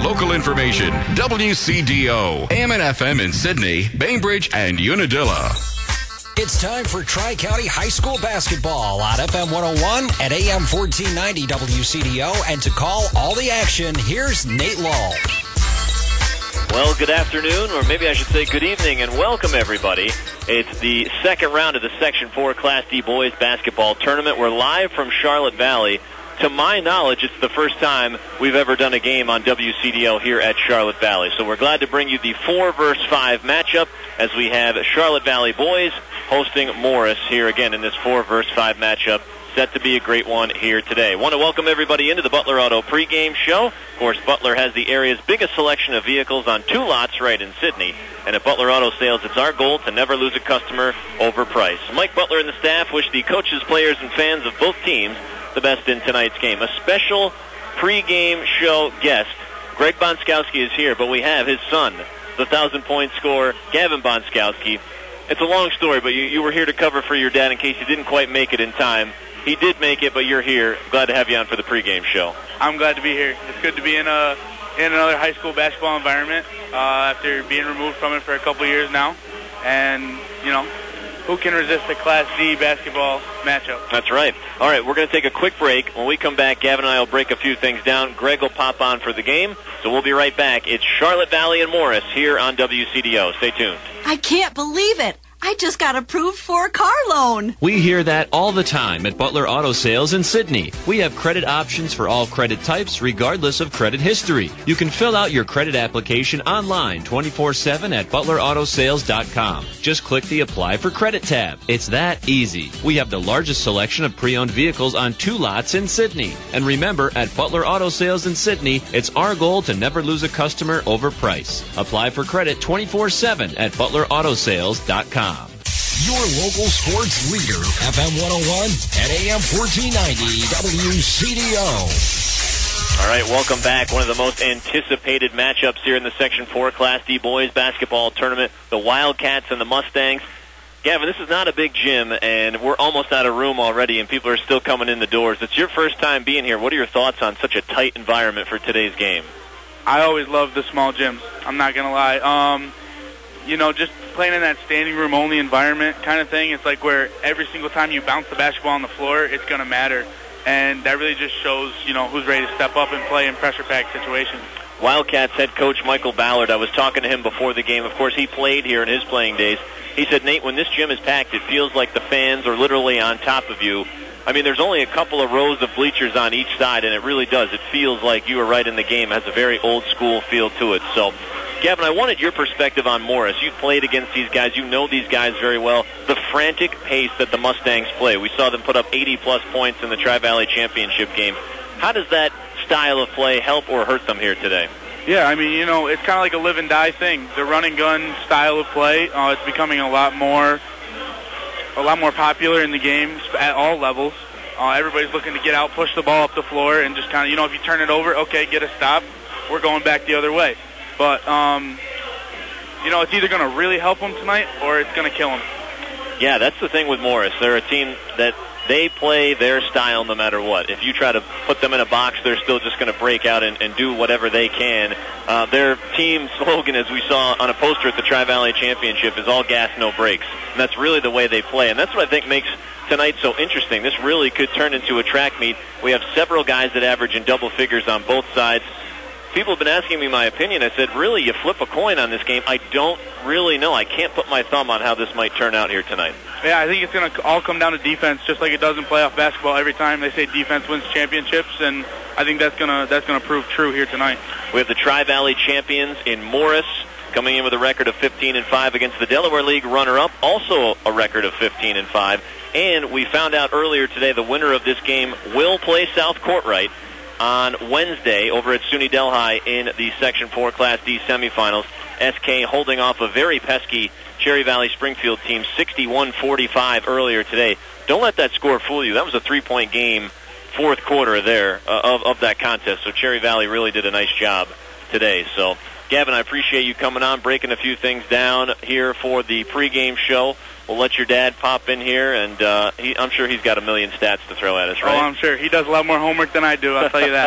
local information. WCDO, AM and FM in Sydney, Bainbridge, and Unadilla. It's time for Tri-County High School basketball on FM 101 and AM 1490 WCDO. And to call all the action, here's Nate Law. Well, good afternoon, or maybe I should say good evening, and welcome, everybody. It's the second round of the Section 4 Class D Boys Basketball Tournament. We're live from Charlotte Valley. To my knowledge, it's the first time we've ever done a game on WCDO here at Charlotte Valley. So we're glad to bring you the 4-versus-5 matchup as we have Charlotte Valley Boys hosting Morris here again in this 4-versus-5 matchup. Set to be a great one here today. Want to welcome everybody into the Butler Auto pregame show. Of course, Butler has the area's biggest selection of vehicles on 2 lots right in Sydney. And at Butler Auto Sales, it's our goal to never lose a customer over price. Mike Butler and the staff wish the coaches, players, and fans of both teams the best in tonight's game. A special pregame show guest. Greg Bonskowski is here, but we have his son, the 1,000-point scorer, Gavin Bonskowski. It's a long story, but you were here to cover for your dad in case you didn't quite make it in time. He did make it, but you're here. Glad to have you on for the pregame show. I'm glad to be here. It's good to be in another high school basketball environment after being removed from it for a couple years now. And, you know, who can resist a Class D basketball matchup? That's right. All right, we're going to take a quick break. When we come back, Gavin and I will break a few things down. Greg will pop on for the game, so we'll be right back. It's Charlotte Valley and Morris here on WCDO. Stay tuned. I can't believe it. I just got approved for a car loan. We hear that all the time at Butler Auto Sales in Sydney. We have credit options for all credit types, regardless of credit history. You can fill out your credit application online 24/7 at ButlerAutoSales.com. Just click the Apply for Credit tab. It's that easy. We have the largest selection of pre-owned vehicles on 2 lots in Sydney. And remember, at Butler Auto Sales in Sydney, it's our goal to never lose a customer over price. Apply for credit 24/7 at ButlerAutoSales.com. Your local sports leader, FM 101 and AM 1490 WCDO. All right, welcome back. One of the most anticipated matchups here in the Section 4 Class D Boys Basketball Tournament, the Wildcats and the Mustangs. Gavin, this is not a big gym, and we're almost out of room already, and people are still coming in the doors. It's your first time being here. What are your thoughts on such a tight environment for today's game? I always love the small gyms. I'm not going to lie. You know, just playing in that standing room only environment kind of thing, it's like where every single time you bounce the basketball on the floor, it's going to matter. And that really just shows, you know, who's ready to step up and play in pressure-packed situations. Wildcats head coach Michael Ballard, I was talking to him before the game. Of course, he played here in his playing days. He said, Nate, when this gym is packed, it feels like the fans are literally on top of you. I mean, there's only a couple of rows of bleachers on each side, and it really does. It feels like you are right in the game. It has a very old-school feel to it. So, Gavin, I wanted your perspective on Morris. You've played against these guys. You know these guys very well. The frantic pace that the Mustangs play. We saw them put up 80-plus points in the Tri-Valley Championship game. How does that style of play help or hurt them here today? Yeah, I mean, you know, it's kind of like a live and die thing. The run and gun style of play, it's becoming a lot more popular in the game at all levels. Everybody's looking to get out, push the ball up the floor, and just kind of, you know, if you turn it over, okay, get a stop. We're going back the other way. But, you know, it's either going to really help them tonight or it's going to kill them. Yeah, that's the thing with Morris. They're a team that they play their style no matter what. If you try to put them in a box, they're still just going to break out and do whatever they can. Their team slogan, as we saw on a poster at the Tri-Valley Championship, is all gas, no brakes. And that's really the way they play. And that's what I think makes tonight so interesting. This really could turn into a track meet. We have several guys that average in double figures on both sides. People have been asking me my opinion. I said, really, you flip a coin on this game? I don't really know. I can't put my thumb on how this might turn out here tonight. Yeah, I think it's going to all come down to defense, just like it does in playoff basketball every time. They say defense wins championships, and I think that's going to prove true here tonight. We have the Tri-Valley champions in Morris coming in with a record of 15-5 against the Delaware League runner-up, also a record of 15-5. And we found out earlier today the winner of this game will play South Courtright on Wednesday over at SUNY Delhi in the Section 4 Class D semifinals. SK holding off a very pesky Cherry Valley Springfield team 61-45 earlier today. Don't let that score fool you. That was a 3-point game, fourth quarter there of that contest. So Cherry Valley really did a nice job today. So, Gavin, I appreciate you coming on, breaking a few things down here for the pregame show. We'll let your dad pop in here, and I'm sure he's got a million stats to throw at us, right? Oh, I'm sure. He does a lot more homework than I do, I'll tell you that.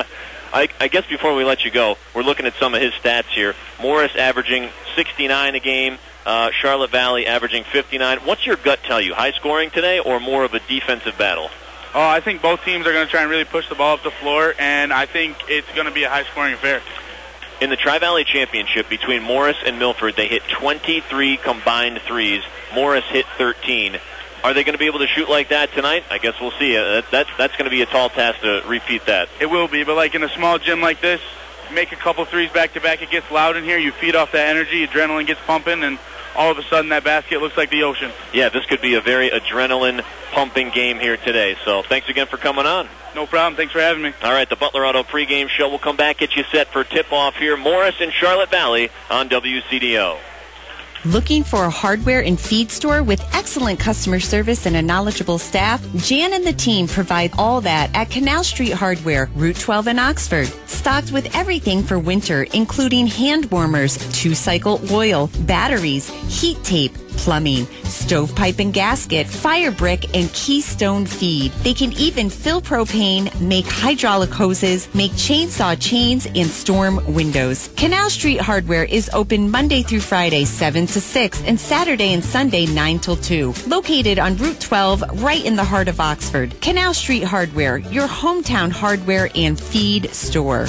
I guess before we let you go, we're looking at some of his stats here. Morris averaging 69 a game, Charlotte Valley averaging 59. What's your gut tell you? High scoring today or more of a defensive battle? Oh, I think both teams are going to try and really push the ball up the floor, and I think it's going to be a high-scoring affair. In the Tri-Valley Championship between Morris and Milford, they hit 23 combined threes. Morris hit 13. Are they going to be able to shoot like that tonight? I guess we'll see. That's going to be a tall task to repeat that. It will be, but like in a small gym like this, make a couple threes back-to-back, it gets loud in here, you feed off that energy, adrenaline gets pumping, and all of a sudden that basket looks like the ocean. Yeah, this could be a very adrenaline-pumping game here today. So thanks again for coming on. No problem. Thanks for having me. All right, the Butler Auto pregame show will come back, get you set for tip-off here. Morris and Charlotte Valley on WCDO. Looking for a hardware and feed store with excellent customer service and a knowledgeable staff? Jan and the team provide all that at Canal Street Hardware, Route 12 in Oxford. Stocked with everything for winter, including hand warmers, 2-cycle oil, batteries, heat tape, plumbing, stovepipe and gasket, fire brick, and Keystone feed. They can even fill propane, make hydraulic hoses, make chainsaw chains, and storm windows. Canal Street Hardware is open Monday through Friday, 7 to 6, and Saturday and Sunday, 9 till 2. Located on Route 12, right in the heart of Oxford. Canal Street Hardware, your hometown hardware and feed store.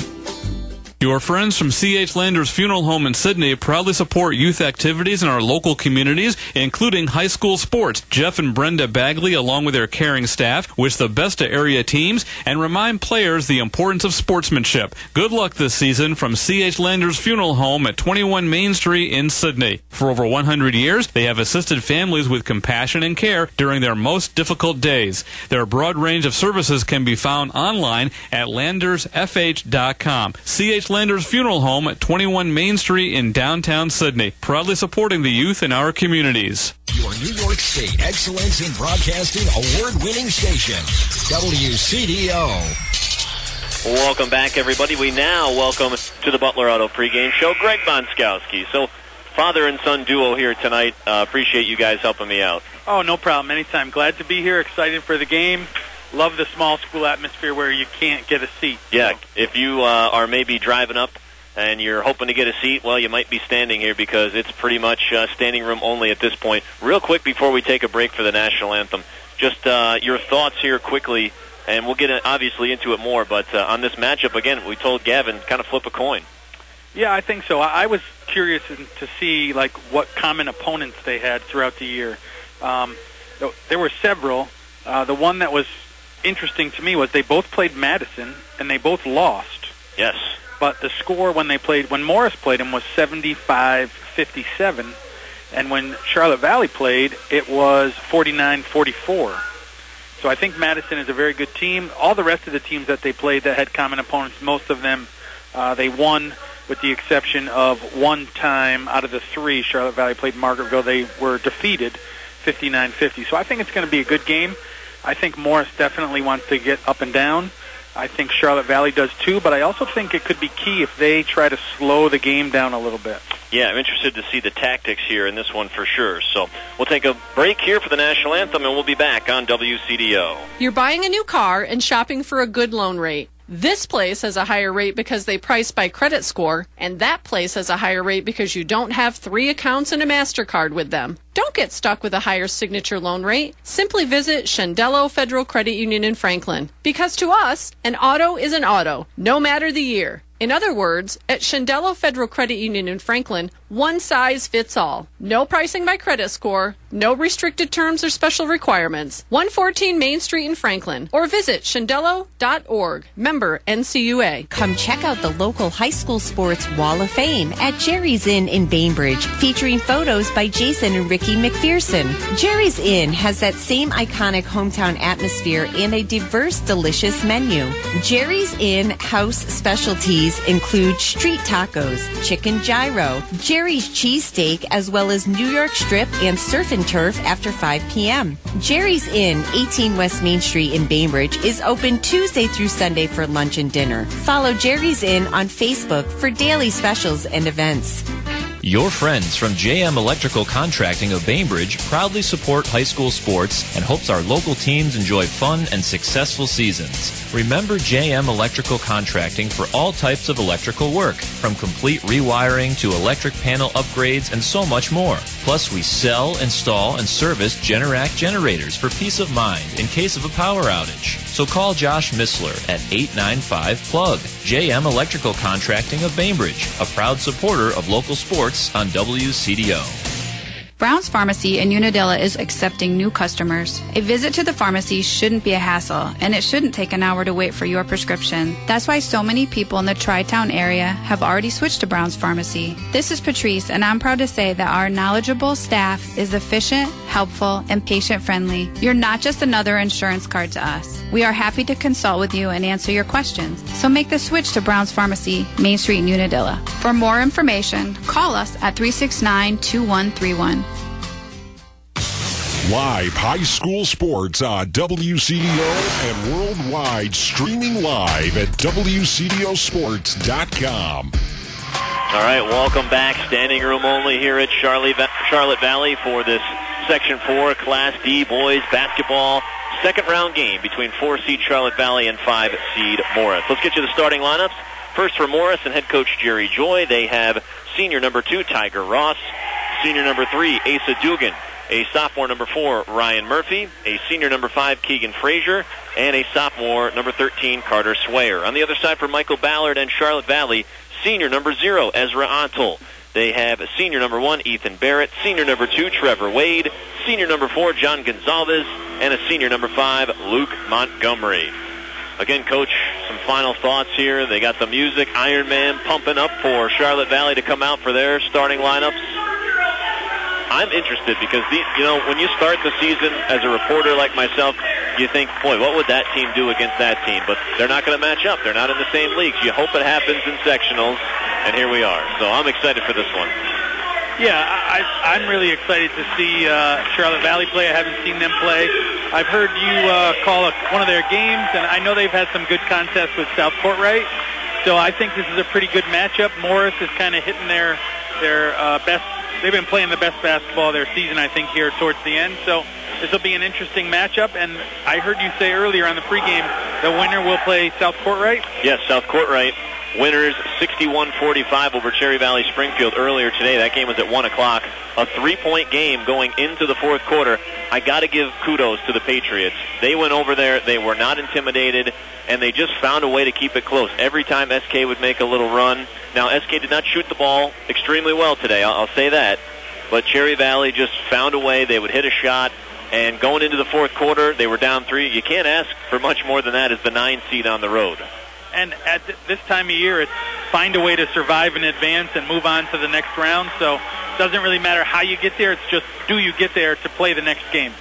Your friends from C.H. Landers Funeral Home in Sydney proudly support youth activities in our local communities, including high school sports. Jeff and Brenda Bagley, along with their caring staff, wish the best to area teams and remind players the importance of sportsmanship. Good luck this season from C.H. Landers Funeral Home at 21 Main Street in Sydney. For over 100 years, they have assisted families with compassion and care during their most difficult days. Their broad range of services can be found online at landersfh.com. C.H. Landers Funeral Home at 21 Main Street in downtown Sydney, proudly supporting the youth in our communities. Your New York State Excellence in Broadcasting award-winning station, WCDO. Welcome back, everybody. We now welcome to the Butler Auto pregame show Greg Bonskowski. So, father and son duo here tonight. Appreciate you guys helping me out. Oh, no problem. Anytime. Glad to be here. Excited for the game. Love the small school atmosphere where you can't get a seat. Yeah, if you are maybe driving up and you're hoping to get a seat, well, you might be standing here because it's pretty much standing room only at this point. Real quick before we take a break for the national anthem, just your thoughts here quickly, and we'll get obviously into it more, but on this matchup, again, we told Gavin, kind of flip a coin. Yeah, I think so. I was curious to see like what common opponents they had throughout the year. There were several. The one that was interesting to me was they both played Madison and they both lost. Yes. But the score when Morris played them was 75-57, and when Charlotte Valley played, it was 49-44. So I think Madison is a very good team. All the rest of the teams that they played that had common opponents, most of them they won, with the exception of one time out of the three Charlotte Valley played Margaretville. They were defeated 59-50. So I think it's going to be a good game. I think Morris definitely wants to get up and down. I think Charlotte Valley does too, but I also think it could be key if they try to slow the game down a little bit. Yeah, I'm interested to see the tactics here in this one for sure. So we'll take a break here for the national anthem, and we'll be back on WCDO. You're buying a new car and shopping for a good loan rate. This place has a higher rate because they price by credit score, and that place has a higher rate because you don't have 3 accounts and a MasterCard with them. Don't get stuck with a higher signature loan rate. Simply visit Shandello Federal Credit Union in Franklin. Because to us, an auto is an auto, no matter the year. In other words, at Shandello Federal Credit Union in Franklin, one size fits all. No pricing by credit score, no restricted terms or special requirements. 114 Main Street in Franklin, or visit shandello.org. Member NCUA. Come check out the local high school sports Wall of Fame at Jerry's Inn in Bainbridge, featuring photos by Jason and Ricky McPherson. Jerry's Inn has that same iconic hometown atmosphere and a diverse, delicious menu. Jerry's Inn house specialties include street tacos, chicken gyro, Jerry's cheesesteak, as well as New York strip and surf and turf after 5 p.m. Jerry's Inn, 18 West Main Street in Bainbridge, is open Tuesday through Sunday for lunch and dinner. Follow Jerry's Inn on Facebook for daily specials and events. Your friends from JM Electrical Contracting of Bainbridge proudly support high school sports and hopes our local teams enjoy fun and successful seasons. Remember JM Electrical Contracting for all types of electrical work, from complete rewiring to electric panel upgrades and so much more. Plus, we sell, install, and service Generac generators for peace of mind in case of a power outage. So call Josh Missler at 895-PLUG. JM Electrical Contracting of Bainbridge, a proud supporter of local sports on WCDO. Brown's Pharmacy in Unadilla is accepting new customers. A visit to the pharmacy shouldn't be a hassle, and it shouldn't take an hour to wait for your prescription. That's why so many people in the Tri-Town area have already switched to Brown's Pharmacy. This is Patrice, and I'm proud to say that our knowledgeable staff is efficient, helpful, and patient-friendly. You're not just another insurance card to us. We are happy to consult with you and answer your questions. So make the switch to Brown's Pharmacy, Main Street in Unadilla. For more information, call us at 369-2131. Live high school sports on WCDO and worldwide, streaming live at WCDOsports.com. All right, welcome back. Standing room only here at Charlotte Valley for this Section 4 Class D boys basketball second round game between 4-seed Charlotte Valley and 5-seed Morris. Let's get you the starting lineups. First for Morris and head coach Jerry Joy, they have senior number 2, Tiger Ross, senior number 3, Asa Dugan, a sophomore number 4, Ryan Murphy, a senior number 5, Keegan Frazier, and a sophomore number 13, Carter Swayer. On the other side for Michael Ballard and Charlotte Valley, senior number 0, Ezra Ottel. They have a senior number 1, Ethan Barrett, senior number 2, Trevor Wade, senior number 4, John Gonzalez, and a senior number 5, Luke Montgomery. Again, Coach, some final thoughts here. They got the music, Iron Man, pumping up for Charlotte Valley to come out for their starting lineups. I'm interested because, when you start the season as a reporter like myself, you think, boy, what would that team do against that team? But they're not going to match up. They're not in the same leagues. You hope it happens in sectionals, and here we are. So I'm excited for this one. Yeah, I'm really excited to see Charlotte Valley play. I haven't seen them play. I've heard you call one of their games, and I know they've had some good contests with South Courtright. So I think this is a pretty good matchup. Morris is kind of hitting their best. They've been playing the best basketball of their season, I think, here towards the end. So this will be an interesting matchup. And I heard you say earlier on the pregame the winner will play South Courtright. Yes, South Courtright. Winners 61-45 over Cherry Valley Springfield earlier today. That game was at 1 o'clock. A 3-point game going into the fourth quarter. I got to give kudos to the Patriots. They went over there. They were not intimidated, and they just found a way to keep it close. Every time SK would make a little run. Now, SK did not shoot the ball extremely well today. I'll say that. But Cherry Valley just found a way. They would hit a shot. And going into the fourth quarter, they were down 3. You can't ask for much more than that as the 9 seed on the road. And at this time of year, it's find a way to survive in advance and move on to the next round. So it doesn't really matter how you get there. It's just, do you get there to play the next game?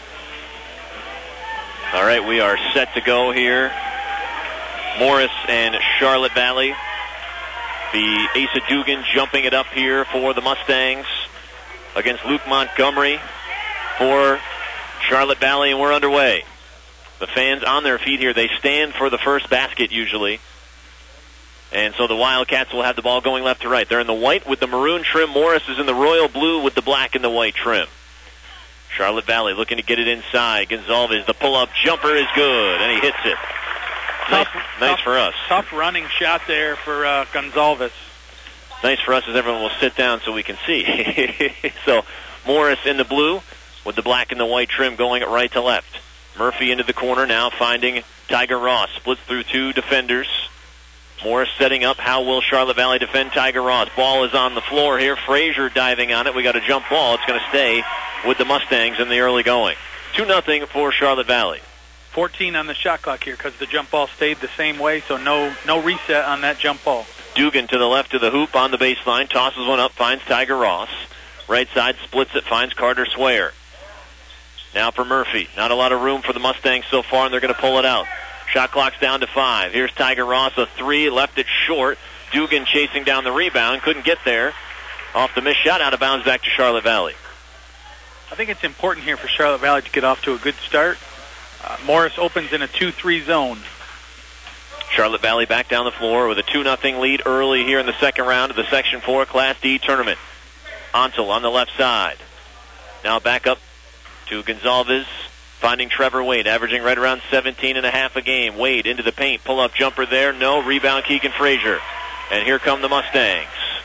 All right, we are set to go here. Morris and Charlotte Valley. The Asa Dugan jumping it up here for the Mustangs against Luke Montgomery for Charlotte Valley, and we're underway. The fans on their feet here. They stand for the first basket usually. And so the Wildcats will have the ball going left to right. They're in the white with the maroon trim. Morris is in the royal blue with the black and the white trim. Charlotte Valley looking to get it inside. Gonzalez, the pull-up jumper is good, and he hits it. Nice for us. Tough running shot there for Gonzalez. Nice for us as everyone will sit down so we can see. So Morris in the blue with the black and the white trim going right to left. Murphy into the corner now finding Tiger Ross. Splits through 2 defenders. Morris setting up. How will Charlotte Valley defend Tiger Ross? Ball is on the floor here. Frazier diving on it. We got a jump ball. It's going to stay with the Mustangs in the early going. 2-0 for Charlotte Valley. 14 on the shot clock here because the jump ball stayed the same way, so no reset on that jump ball. Dugan to the left of the hoop on the baseline. Tosses one up. Finds Tiger Ross. Right side splits it. Finds Carter Swayer. Now for Murphy. Not a lot of room for the Mustangs so far, and they're going to pull it out. Shot clock's down to 5. Here's Tiger Ross, a 3, left it short. Dugan chasing down the rebound, couldn't get there. Off the missed shot, out of bounds back to Charlotte Valley. I think it's important here for Charlotte Valley to get off to a good start. Morris opens in a 2-3 zone. Charlotte Valley back down the floor with a 2-0 lead early here in the second round of the Section 4 Class D tournament. Ontel on the left side. Now back up to Gonzalez. finding Trevor Wade, averaging right around 17.5 a game. Wade into the paint, pull-up jumper there, no. Rebound Keegan Frazier. And here come the Mustangs.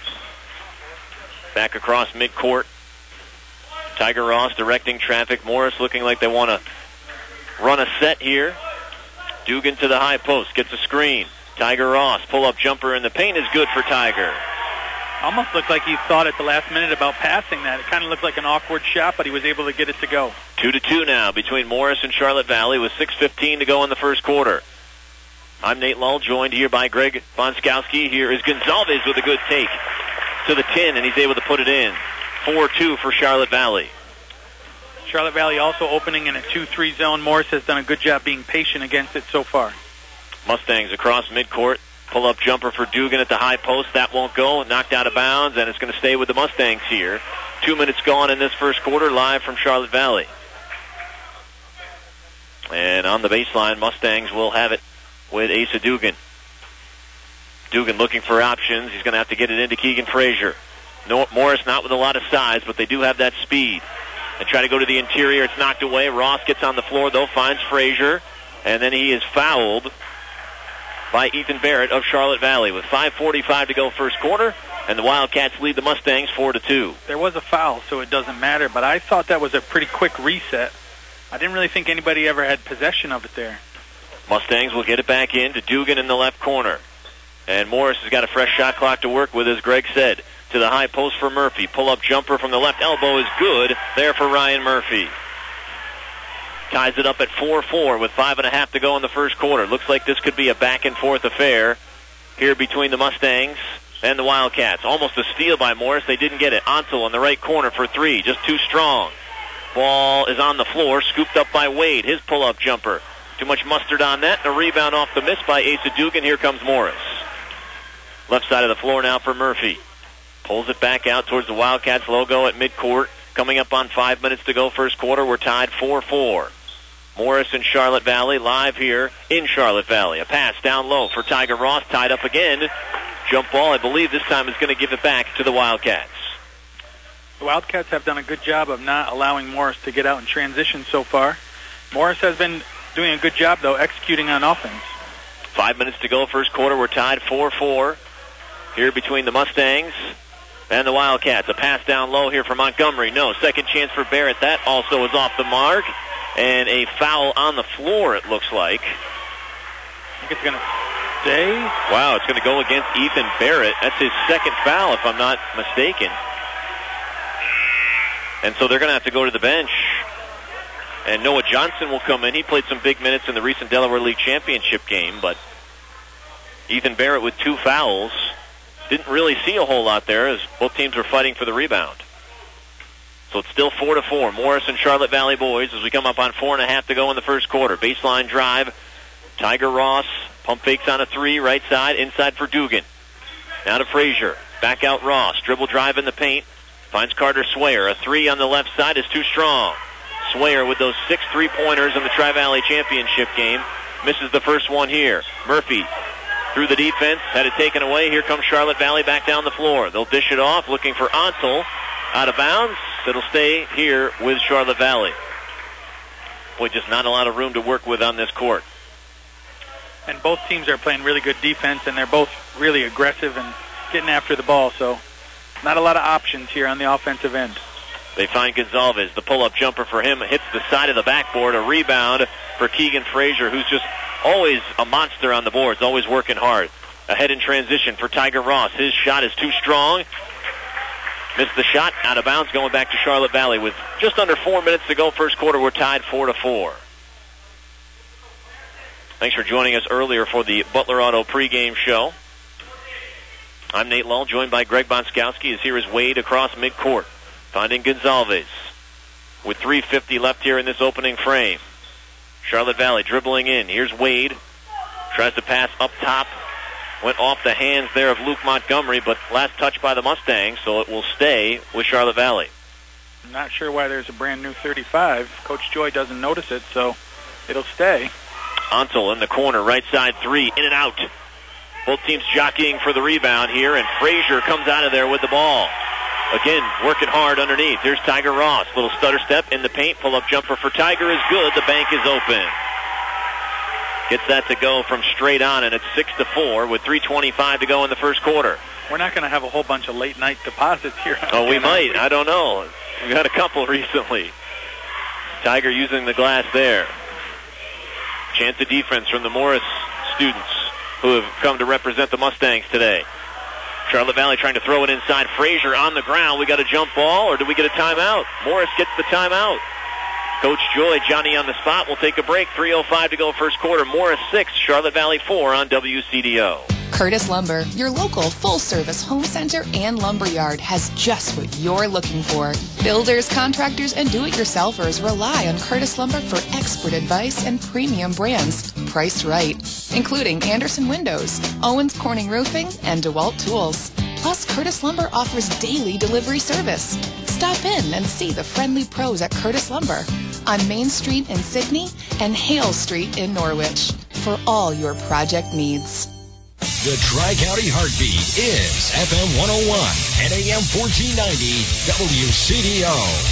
Back across midcourt. Tiger Ross directing traffic. Morris looking like they want to run a set here. Dugan to the high post, gets a screen. Tiger Ross, pull-up jumper in the paint is good for Tiger. Almost looked like he thought at the last minute about passing that. It kind of looked like an awkward shot, but he was able to get it to go. 2-2 now between Morris and Charlotte Valley with 6:15 to go in the first quarter. I'm Nate Lull, joined here by Greg Bonskowski. Here is Gonzalez with a good take to the tin, and he's able to put it in. 4-2 for Charlotte Valley. Charlotte Valley also opening in a 2-3 zone. Morris has done a good job being patient against it so far. Mustangs across midcourt. Pull-up jumper for Dugan at the high post. That won't go. Knocked out of bounds, and it's going to stay with the Mustangs here. 2 minutes gone in this first quarter, live from Charlotte Valley. And on the baseline, Mustangs will have it with Asa Dugan. Dugan looking for options. He's going to have to get it into Keegan Frazier. Morris not with a lot of size, but they do have that speed. They try to go to the interior. It's knocked away. Ross gets on the floor, though, finds Frazier, and then he is fouled by Ethan Barrett of Charlotte Valley with 5:45 to go first quarter, and the Wildcats lead the Mustangs 4-2. There was a foul, so it doesn't matter, but I thought that was a pretty quick reset. I didn't really think anybody ever had possession of it there. Mustangs will get it back in to Dugan in the left corner. And Morris has got a fresh shot clock to work with, as Greg said. To the high post for Murphy. Pull-up jumper from the left elbow is good there for Ryan Murphy. Ties it up at 4-4 with 5.5 to go in the first quarter. Looks like this could be a back-and-forth affair here between the Mustangs and the Wildcats. Almost a steal by Morris. They didn't get it. Ansel in the right corner for three. Just too strong. Ball is on the floor. Scooped up by Wade. His pull-up jumper. Too much mustard on that. And a rebound off the miss by Asa Dugan. Here comes Morris. Left side of the floor now for Murphy. Pulls it back out towards the Wildcats logo at midcourt. Coming up on 5 minutes to go first quarter. We're tied 4-4. Morris and Charlotte Valley live here in Charlotte Valley. A pass down low for Tiger Ross. Tied up again. Jump ball, I believe this time is going to give it back to the Wildcats. The Wildcats have done a good job of not allowing Morris to get out in transition so far. Morris has been doing a good job, though, executing on offense. 5 minutes to go first quarter. We're tied 4-4 here between the Mustangs and the Wildcats. A pass down low here for Montgomery. No. Second chance for Barrett. That also is off the mark. And a foul on the floor, it looks like. I think it's going to stay. Wow, it's going to go against Ethan Barrett. That's his second foul, if I'm not mistaken. And so they're going to have to go to the bench. And Noah Johnson will come in. He played some big minutes in the recent Delaware League Championship game, but Ethan Barrett with 2 fouls. Didn't really see a whole lot there as both teams were fighting for the rebound. So it's still 4-4. Morris and Charlotte Valley boys as we come up on 4.5 to go in the first quarter. Baseline drive. Tiger Ross pump fakes on a 3, right side, inside for Dugan. Now to Frazier. Back out Ross. Dribble drive in the paint. Finds Carter Swayer. A 3 on the left side is too strong. Swayer with those 6 3-pointers in the Tri-Valley Championship game. Misses the first one here. Murphy through the defense. Had it taken away. Here comes Charlotte Valley back down the floor. They'll dish it off. Looking for Ansel. Out of bounds. It'll stay here with Charlotte Valley. Boy, just not a lot of room to work with on this court. And both teams are playing really good defense, and they're both really aggressive and getting after the ball. So not a lot of options here on the offensive end. They find Gonzalez. The pull-up jumper for him hits the side of the backboard. A rebound for Keegan Frazier, who's just always a monster on the boards, always working hard. Ahead in transition for Tiger Ross. His shot is too strong. Missed the shot, out of bounds, going back to Charlotte Valley. With just under 4 minutes to go first quarter, we're tied 4-4. Thanks for joining us earlier for the Butler Auto pregame show. I'm Nate Lull, joined by Greg Bonskowski. As here is Wade across midcourt, finding Gonzalez. With 3:50 left here in this opening frame. Charlotte Valley dribbling in. Here's Wade. Tries to pass up top. Went off the hands there of Luke Montgomery, but last touch by the Mustangs, so it will stay with Charlotte Valley. I'm not sure why there's a brand new 35. Coach Joy doesn't notice it, so it'll stay. Ansel in the corner, right side 3, in and out. Both teams jockeying for the rebound here, and Frazier comes out of there with the ball. Again, working hard underneath. Here's Tiger Ross. Little stutter step in the paint. Pull-up jumper for Tiger is good. The bank is open. Gets that to go from straight on, and it's 6-4 with 3:25 to go in the first quarter. We're not going to have a whole bunch of late-night deposits here. Oh, we might. I don't know. We've had a couple recently. Tiger using the glass there. Chance of defense from the Morris students who have come to represent the Mustangs today. Charlotte Valley trying to throw it inside. Frazier on the ground. We got a jump ball, or do we get a timeout? Morris gets the timeout. Coach Joy, Johnny on the spot. We'll take a break. 3:05 to go first quarter. Morris 6, Charlotte Valley 4 on WCDO. Curtis Lumber, your local full-service home center and lumber yard, has just what you're looking for. Builders, contractors, and do-it-yourselfers rely on Curtis Lumber for expert advice and premium brands priced right, including Anderson Windows, Owens Corning Roofing, and DeWalt Tools. Plus, Curtis Lumber offers daily delivery service. Stop in and see the friendly pros at Curtis Lumber on Main Street in Sydney and Hale Street in Norwich for all your project needs. The Tri-County Heartbeat is FM 101 and AM 1490 WCDO.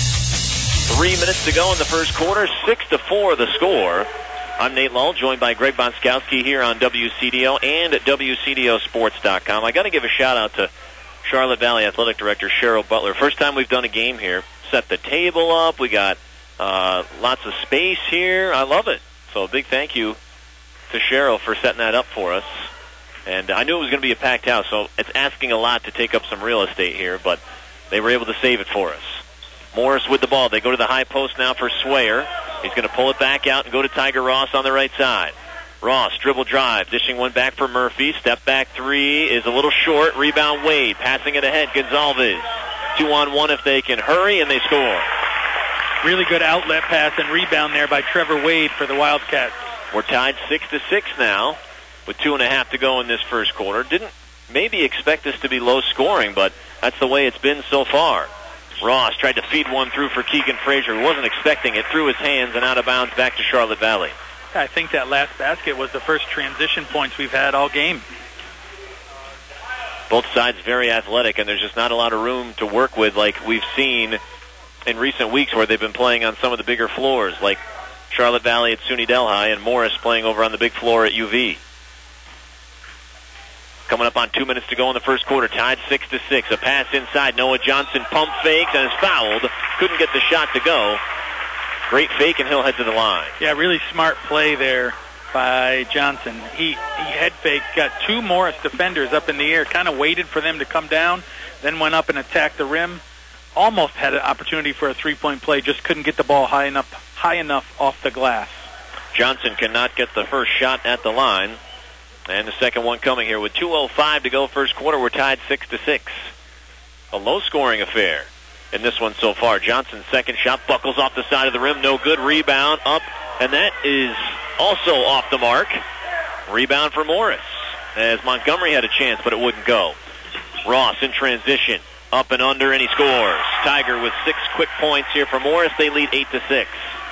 3 minutes to go in the first quarter. 6-4 the score. I'm Nate Lull, joined by Greg Bonskowski here on WCDO and at WCDOsports.com. I got to give a shout-out to Charlotte Valley Athletic Director Cheryl Butler. First time we've done a game here. Set the table up. We got lots of space here. I love it. So a big thank you to Cheryl for setting that up for us. And I knew it was going to be a packed house, so it's asking a lot to take up some real estate here, but they were able to save it for us. Morris with the ball. They go to the high post now for Swayer. He's going to pull it back out and go to Tiger Ross on the right side. Ross, dribble drive, dishing one back for Murphy. Step back three is a little short. Rebound Wade, passing it ahead. Gonzalez. 2-on-1 if they can hurry, and they score. Really good outlet pass and rebound there by Trevor Wade for the Wildcats. We're tied 6-6 now with 2.5 to go in this first quarter. Didn't maybe expect this to be low scoring, but that's the way it's been so far. Ross tried to feed one through for Keegan Frazier. Wasn't expecting it. Through his hands and out of bounds back to Charlotte Valley. I think that last basket was the first transition points we've had all game. Both sides very athletic, and there's just not a lot of room to work with like we've seen in recent weeks where they've been playing on some of the bigger floors, like Charlotte Valley at SUNY Delhi and Morris playing over on the big floor at UV. Coming up on 2 minutes to go in the first quarter, tied 6-6. A pass inside. Noah Johnson pump fakes and is fouled. Couldn't get the shot to go. Great fake, and he'll head to the line. Yeah, really smart play there by Johnson. He head faked, got two Morris defenders up in the air, kind of waited for them to come down, then went up and attacked the rim. Almost had an opportunity for a three-point play, just couldn't get the ball high enough off the glass. Johnson cannot get the first shot at the line. And the second one coming here with 2:05 to go first quarter. We're tied 6-6. A low-scoring affair in this one so far. Johnson's second shot buckles off the side of the rim. No good. Rebound up. And that is also off the mark. Rebound for Morris. As Montgomery had a chance, but it wouldn't go. Ross in transition. Up and under, and he scores. Tiger with 6 quick points here for Morris. They lead 8-6.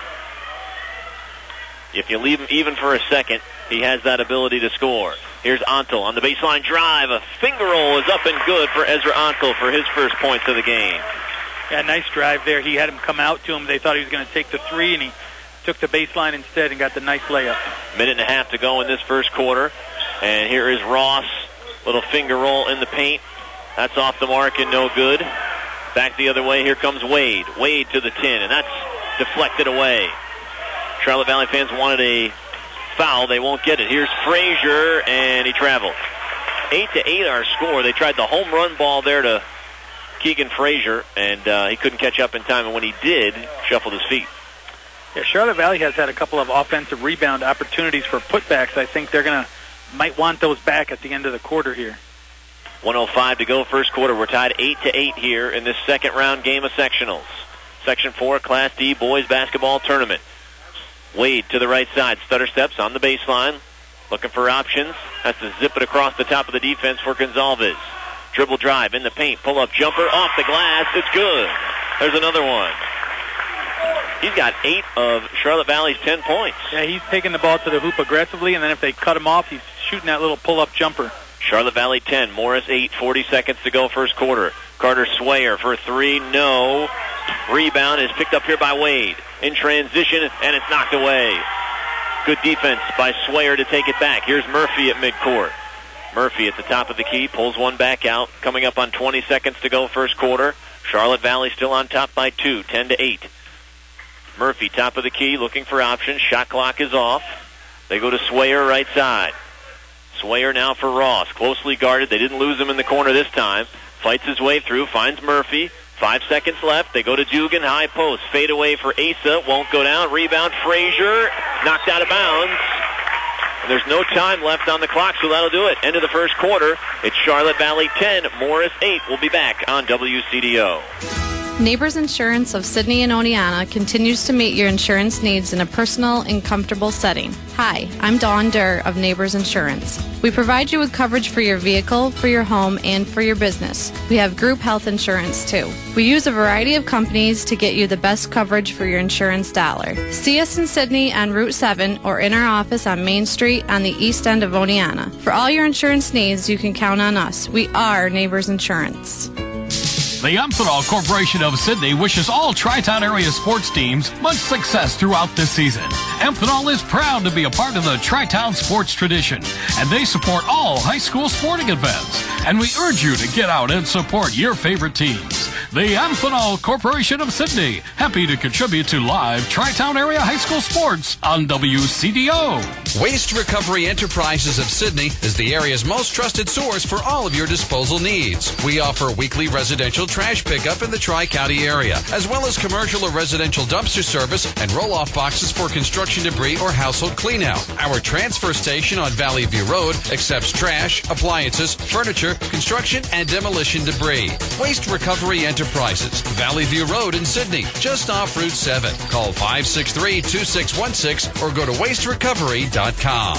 If you leave him even for a second, he has that ability to score. Here's Ontel on the baseline drive. A finger roll is up and good for Ezra Ontel for his first points of the game. Yeah, nice drive there. He had him come out to him. They thought he was going to take the three, and he took the baseline instead and got the nice layup. Minute and a half to go in this first quarter. And here is Ross. Little finger roll in the paint. That's off the mark and no good. Back the other way. Here comes Wade. Wade to the 10, and that's deflected away. Charlotte Valley fans wanted a foul. They won't get it. Here's Frazier, and he traveled. 8-8 our score. They tried the home run ball there to Keegan Frazier, and he couldn't catch up in time. And when he did, shuffled his feet. Yeah, Charlotte Valley has had a couple of offensive rebound opportunities for putbacks. I think they're might want those back at the end of the quarter here. 1:05 to go first quarter. We're tied 8-8 here in this second round game of sectionals. Section 4 Class D boys basketball tournament. Wade to the right side. Stutter steps on the baseline. Looking for options. Has to zip it across the top of the defense for Gonzalez. Dribble drive in the paint. Pull-up jumper off the glass. It's good. There's another one. He's got 8 of Charlotte Valley's 10 points. Yeah, he's taking the ball to the hoop aggressively, and then if they cut him off, he's shooting that little pull-up jumper. Charlotte Valley 10, Morris 8, 40 seconds to go first quarter. Carter Swayer for three, no. Rebound is picked up here by Wade. In transition, and it's knocked away. Good defense by Swayer to take it back. Here's Murphy at midcourt. Murphy at the top of the key, pulls one back out. Coming up on 20 seconds to go first quarter. Charlotte Valley still on top by 2, 10-8. Murphy, top of the key, looking for options. Shot clock is off. They go to Swayer right side. Swayer now for Ross. Closely guarded. They didn't lose him in the corner this time. Fights his way through, finds Murphy. 5 seconds left. They go to Dugan, high post. Fade away for Asa. Won't go down. Rebound, Frazier. Knocked out of bounds. And there's no time left on the clock, so that'll do it. End of the first quarter. It's Charlotte Valley 10, Morris 8. We'll be back on WCDO. Neighbors Insurance of Sydney and Oneonta continues to meet your insurance needs in a personal and comfortable setting. Hi, I'm Dawn Durr of Neighbors Insurance. We provide you with coverage for your vehicle, for your home, and for your business. We have group health insurance too. We use a variety of companies to get you the best coverage for your insurance dollar. See us in Sydney on Route 7 or in our office on Main Street on the east end of Oneonta. For all your insurance needs, you can count on us. We are Neighbors Insurance. The Amphenol Corporation of Sydney wishes all Tri-Town area sports teams much success throughout this season. Amphenol is proud to be a part of the Tri-Town sports tradition, and they support all high school sporting events. And we urge you to get out and support your favorite teams. The Amphenol Corporation of Sydney, happy to contribute to live Tri-Town area high school sports on WCDO. Waste Recovery Enterprises of Sydney is the area's most trusted source for all of your disposal needs. We offer weekly residential trash pickup in the Tri-County area, as well as commercial or residential dumpster service and roll-off boxes for construction debris or household cleanout. Our transfer station on Valley View Road accepts trash, appliances, furniture, construction, and demolition debris. Waste Recovery Enterprises, Valley View Road in Sydney, just off Route 7. Call 563-2616 or go to wasterecovery.com.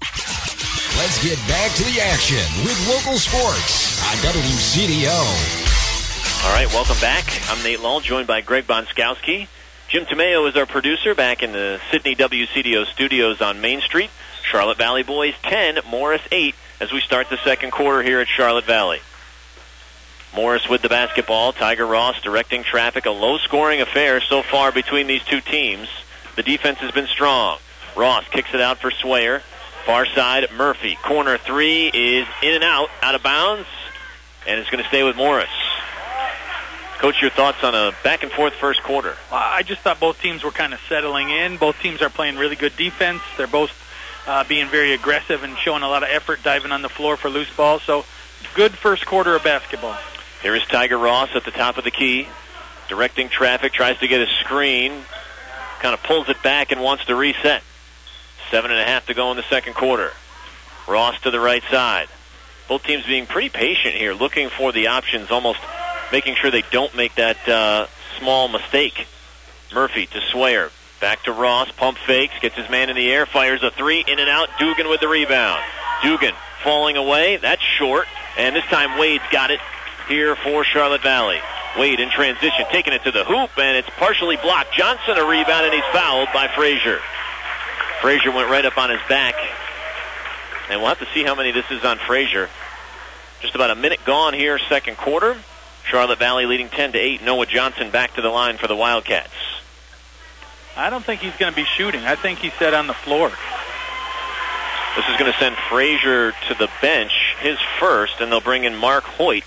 Let's get back to the action with local sports on WCDO. All right, welcome back. I'm Nate Lull, joined by Greg Bonskowski. Jim Tomeo is our producer back in the Sydney WCDO studios on Main Street. Charlotte Valley boys 10, Morris 8, as we start the second quarter here at Charlotte Valley. Morris with the basketball. Tiger Ross directing traffic. A low-scoring affair so far between these two teams. The defense has been strong. Ross kicks it out for Swayer. Far side, Murphy. Corner three is in and out of bounds, and it's going to stay with Morris. Coach, your thoughts on a back-and-forth first quarter? I just thought both teams were kind of settling in. Both teams are playing really good defense. They're both being very aggressive and showing a lot of effort diving on the floor for loose balls. So, good first quarter of basketball. Here is Tiger Ross at the top of the key, directing traffic, tries to get a screen, kind of pulls it back and wants to reset. 7.5 to go in the second quarter. Ross to the right side. Both teams being pretty patient here, looking for the options, almost making sure they don't make that small mistake. Murphy to Swayer. Back to Ross. Pump fakes. Gets his man in the air. Fires a three. In and out. Dugan with the rebound. Dugan falling away. That's short. And this time Wade's got it here for Charlotte Valley. Wade in transition. Taking it to the hoop. And it's partially blocked. Johnson a rebound. And he's fouled by Frazier. Frazier went right up on his back. And we'll have to see how many this is on Frazier. Just about a minute gone here, second quarter. Charlotte Valley leading 10-8. Noah Johnson back to the line for the Wildcats. I don't think he's going to be shooting. I think he's set on the floor. This is going to send Frazier to the bench, his first, and they'll bring in Mark Hoyt.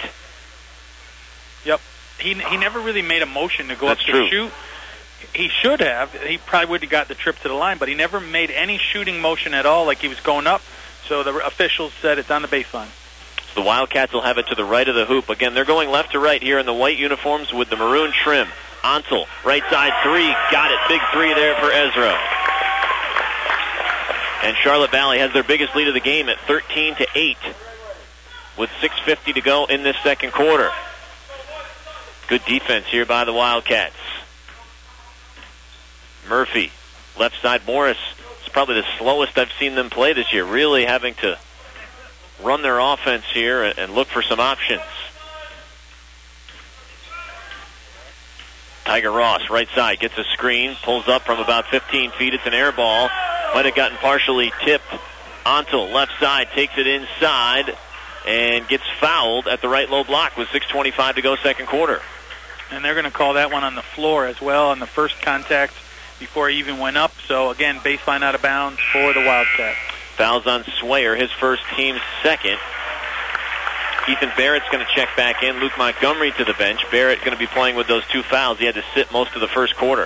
Yep. He never really made a motion to go That's up to true. shoot. He should have. He probably would have got the trip to the line, but he never made any shooting motion at all like he was going up. So the officials said it's on the baseline. The Wildcats will have it to the right of the hoop. Again, they're going left to right here in the white uniforms with the maroon trim. Ansel, right side three. Got it. Big three there for Ezra. And Charlotte Valley has their biggest lead of the game at 13-8 with 6:50 to go in this second quarter. Good defense here by the Wildcats. Murphy, left side Morris. It's probably the slowest I've seen them play this year. Really having to run their offense here and look for some options. Tiger Ross, right side, gets a screen, pulls up from about 15 feet. It's an air ball. Might have gotten partially tipped. Antel, left side, takes it inside. and gets fouled at the right low block with 6:25 to go second quarter. And they're going to call that one on the floor as well on the first contact before he even went up. So, again, baseline out of bounds for the Wildcats. Fouls on Swayer, his first, team's second. Ethan Barrett's going to check back in. Luke Montgomery to the bench. Barrett going to be playing with those 2 fouls. He had to sit most of the first quarter.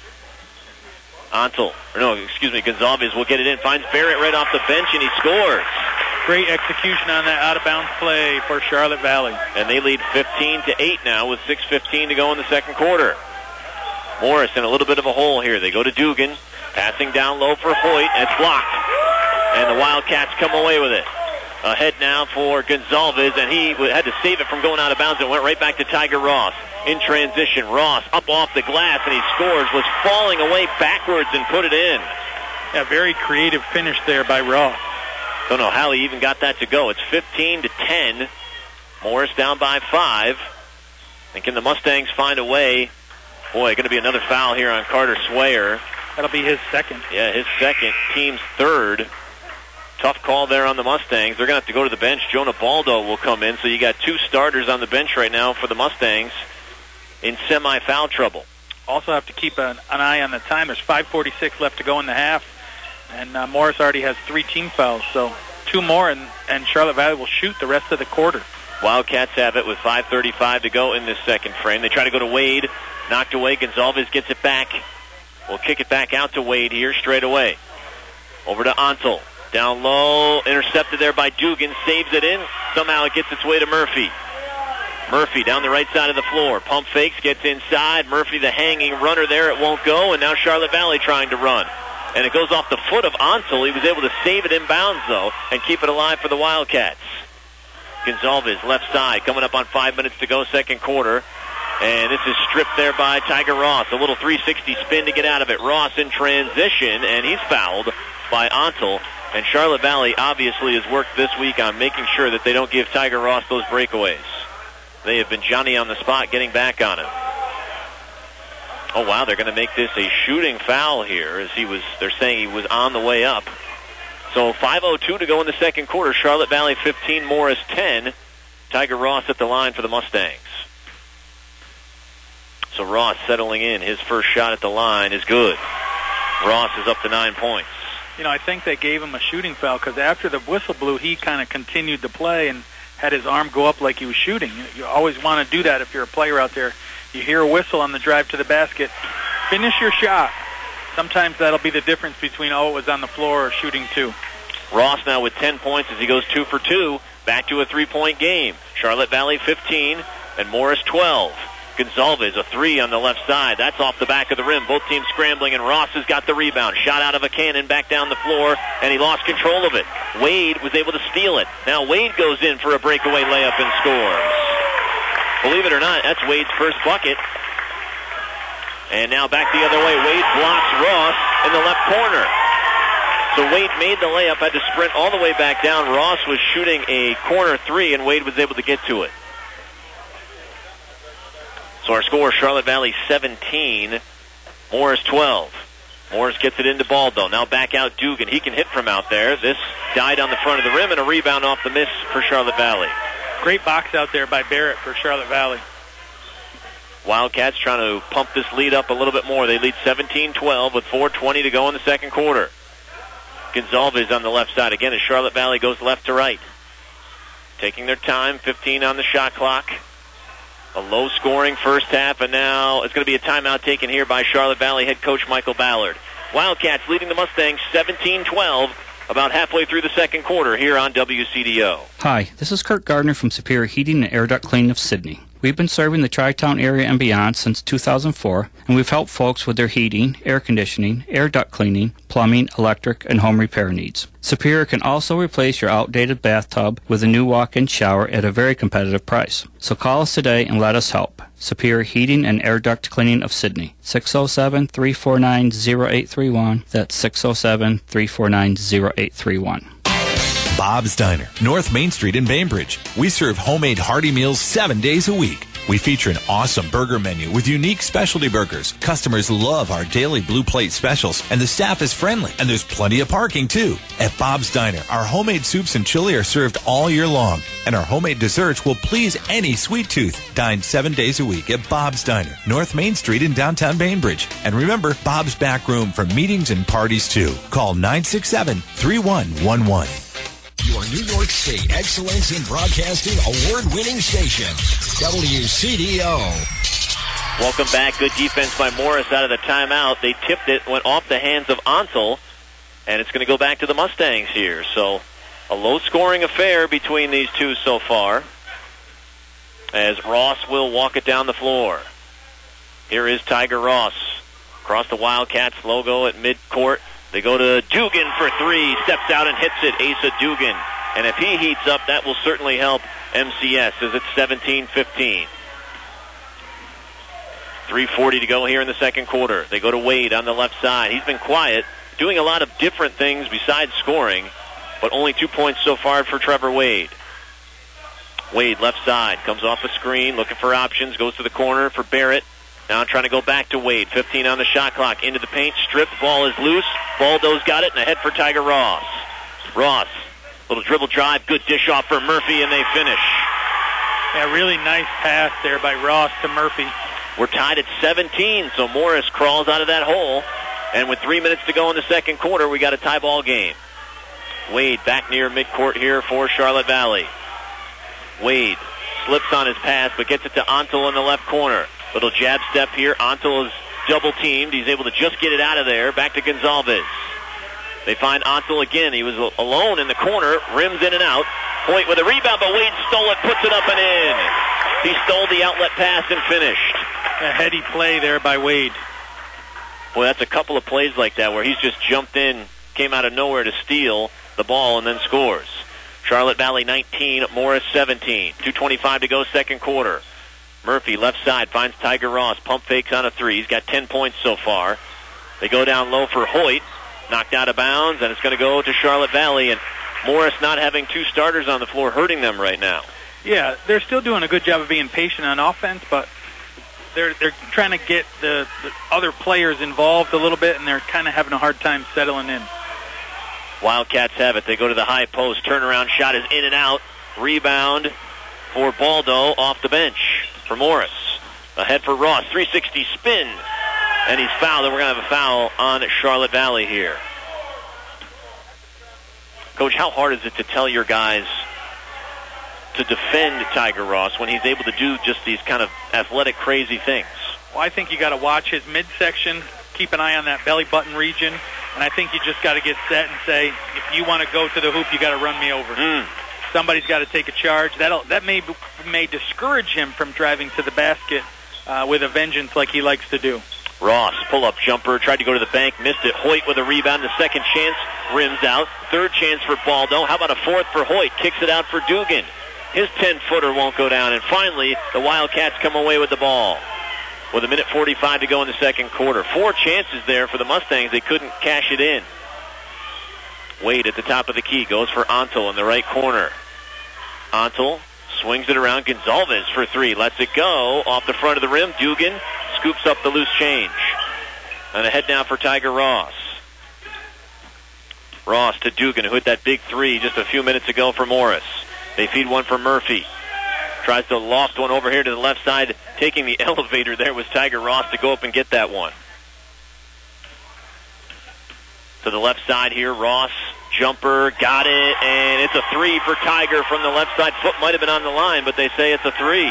Gonzalez will get it in. Finds Barrett right off the bench, and he scores. Great execution on that out-of-bounds play for Charlotte Valley. And they lead 15-8 now with 6:15 to go in the second quarter. Morris in a little bit of a hole here. They go to Dugan. Passing down low for Hoyt, and it's blocked. And the Wildcats come away with it. Ahead now for Gonzalez, and he had to save it from going out of bounds and went right back to Tiger Ross. In transition, Ross up off the glass, and he scores, was falling away backwards and put it in. Yeah, very creative finish there by Ross. Don't know how he even got that to go. It's 15-10. Morris down by 5. And can the Mustangs find a way? Boy, going to be another foul here on Carter Swayer. That'll be his second. Yeah, his second, team's third. Tough call there on the Mustangs. They're going to have to go to the bench. Jonah Baldo will come in. So you got 2 starters on the bench right now for the Mustangs in semi-foul trouble. Also have to keep an eye on the time. There's 5:46 left to go in the half. And Morris already has 3 team fouls. So 2 more, and Charlotte Valley will shoot the rest of the quarter. Wildcats have it with 5:35 to go in this second frame. They try to go to Wade. Knocked away. Gonzalez gets it back. We'll kick it back out to Wade here straight away. Over to Antle. Down low. Intercepted there by Dugan. Saves it in. Somehow it gets its way to Murphy. Murphy down the right side of the floor. Pump fakes. Gets inside. Murphy the hanging runner there. It won't go. And now Charlotte Valley trying to run. And it goes off the foot of Antle. He was able to save it inbounds, though, and keep it alive for the Wildcats. Gonzalez, left side, coming up on 5 minutes to go, second quarter. And this is stripped there by Tiger Ross. A little 360 spin to get out of it. Ross in transition, and he's fouled by Antle. And Charlotte Valley obviously has worked this week on making sure that they don't give Tiger Ross those breakaways. They have been Johnny on the spot getting back on him. Oh, wow, they're going to make this a shooting foul here as they're saying he was on the way up. So 5:02 to go in the second quarter. Charlotte Valley 15, Morris 10. Tiger Ross at the line for the Mustangs. So Ross settling in. His first shot at the line is good. Ross is up to 9 points. I think they gave him a shooting foul because after the whistle blew, he kind of continued to play and had his arm go up like he was shooting. You always want to do that if you're a player out there. You hear a whistle on the drive to the basket. Finish your shot. Sometimes that'll be the difference between, it was on the floor or shooting 2. Ross now with 10 points as he goes 2 for 2. Back to a 3-point game. Charlotte Valley 15 and Morris 12. Gonzalez, a 3 on the left side. That's off the back of the rim. Both teams scrambling, and Ross has got the rebound. Shot out of a cannon back down the floor, and he lost control of it. Wade was able to steal it. Now Wade goes in for a breakaway layup and scores. Believe it or not, that's Wade's first bucket. And now back the other way. Wade blocks Ross in the left corner. So Wade made the layup, had to sprint all the way back down. Ross was shooting a corner 3, and Wade was able to get to it. So our score, Charlotte Valley 17, Morris 12. Morris gets it into Baldo. Now back out Dugan. He can hit from out there. This died on the front of the rim, and a rebound off the miss for Charlotte Valley. Great box out there by Barrett for Charlotte Valley. Wildcats trying to pump this lead up a little bit more. They lead 17-12 with 4:20 to go in the second quarter. Gonzalez on the left side again as Charlotte Valley goes left to right. Taking their time, 15 on the shot clock. A low-scoring first half, and now it's going to be a timeout taken here by Charlotte Valley head coach Michael Ballard. Wildcats leading the Mustangs 17-12, about halfway through the second quarter here on WCDO. Hi, this is Kurt Gardner from Superior Heating and Air Duct Cleaning of Sydney. We've been serving the Tri-Town area and beyond since 2004, and we've helped folks with their heating, air conditioning, air duct cleaning, plumbing, electric, and home repair needs. Superior can also replace your outdated bathtub with a new walk-in shower at a very competitive price. So call us today and let us help. Superior Heating and Air Duct Cleaning of Sydney, 607-349-0831. That's 607-349-0831. Bob's Diner, North Main Street in Bainbridge. We serve homemade hearty meals 7 days a week. We feature an awesome burger menu with unique specialty burgers. Customers love our daily Blue Plate specials, and the staff is friendly, and there's plenty of parking, too. At Bob's Diner, our homemade soups and chili are served all year long, and our homemade desserts will please any sweet tooth. Dine 7 days a week at Bob's Diner, North Main Street in downtown Bainbridge. And remember, Bob's back room for meetings and parties, too. Call 967-3111. Your New York State Excellence in Broadcasting award-winning station, WCDO. Welcome back. Good defense by Morris out of the timeout. They tipped it, went off the hands of Antel, and it's going to go back to the Mustangs here. So a low-scoring affair between these two so far, as Ross will walk it down the floor. Here is Tiger Ross. Across the Wildcats logo at midcourt. They go to Dugan for three. Steps out and hits it. Asa Dugan. And if he heats up, that will certainly help MCS as it's 17-15. 3:40 to go here in the second quarter. They go to Wade on the left side. He's been quiet, doing a lot of different things besides scoring, but only 2 points so far for Trevor Wade. Wade left side, comes off the screen, looking for options, goes to the corner for Barrett. Now trying to go back to Wade. 15 on the shot clock. Into the paint. Stripped. Ball is loose. Baldo's got it. And ahead for Tiger Ross. Ross. Little dribble drive. Good dish off for Murphy. And they finish. Yeah, really nice pass there by Ross to Murphy. We're tied at 17. So Morris crawls out of that hole. And with 3 minutes to go in the second quarter, we got a tie ball game. Wade back near midcourt here for Charlotte Valley. Wade slips on his pass, but gets it to Antel in the left corner. Little jab step here. Antel is double teamed. He's able to just get it out of there. Back to Gonzalez. They find Antel again. He was alone in the corner. Rims in and out. Hoyt with a rebound, but Wade stole it, puts it up and in. He stole the outlet pass and finished. A heady play there by Wade. Boy, that's a couple of plays like that where he's just jumped in, came out of nowhere to steal the ball and then scores. Charlotte Valley 19, Morris 17. 2:25 to go second quarter. Murphy, left side, finds Tiger Ross. Pump fakes on a three. He's got 10 points so far. They go down low for Hoyt. Knocked out of bounds, and it's going to go to Charlotte Valley. And Morris not having two starters on the floor hurting them right now. Yeah, they're still doing a good job of being patient on offense, but they're trying to get the other players involved a little bit, and they're kind of having a hard time settling in. Wildcats have it. They go to the high post. Turnaround shot is in and out. Rebound for Baldo off the bench for Morris. Ahead for Ross. 360 spin. And he's fouled, and we're going to have a foul on Charlotte Valley here. Coach, how hard is it to tell your guys to defend Tiger Ross when he's able to do just these kind of athletic, crazy things? Well, I think you got to watch his midsection, keep an eye on that belly button region, and I think you just got to get set and say, if you want to go to the hoop, you got to run me over. Somebody's got to take a charge. That may discourage him from driving to the basket with a vengeance like he likes to do. Ross, pull-up jumper, tried to go to the bank, missed it. Hoyt with a rebound. The second chance, rims out. Third chance for Baldo. How about a fourth for Hoyt? Kicks it out for Dugan. His 10-footer won't go down. And finally, the Wildcats come away with the ball. With 1:45 to go in the second quarter. 4 chances there for the Mustangs. They couldn't cash it in. Wade at the top of the key. Goes for Antel in the right corner. Antel swings it around. Gonzalez for three. Lets it go. Off the front of the rim. Dugan scoops up the loose change. And ahead now for Tiger Ross. Ross to Dugan, who hit that big three just a few minutes ago for Morris. They feed one for Murphy. Tries to loft one over here to the left side. Taking the elevator there was Tiger Ross to go up and get that one. To the left side here, Ross. Jumper, got it, and it's a three for Tiger from the left side. Foot might have been on the line, but they say it's a three.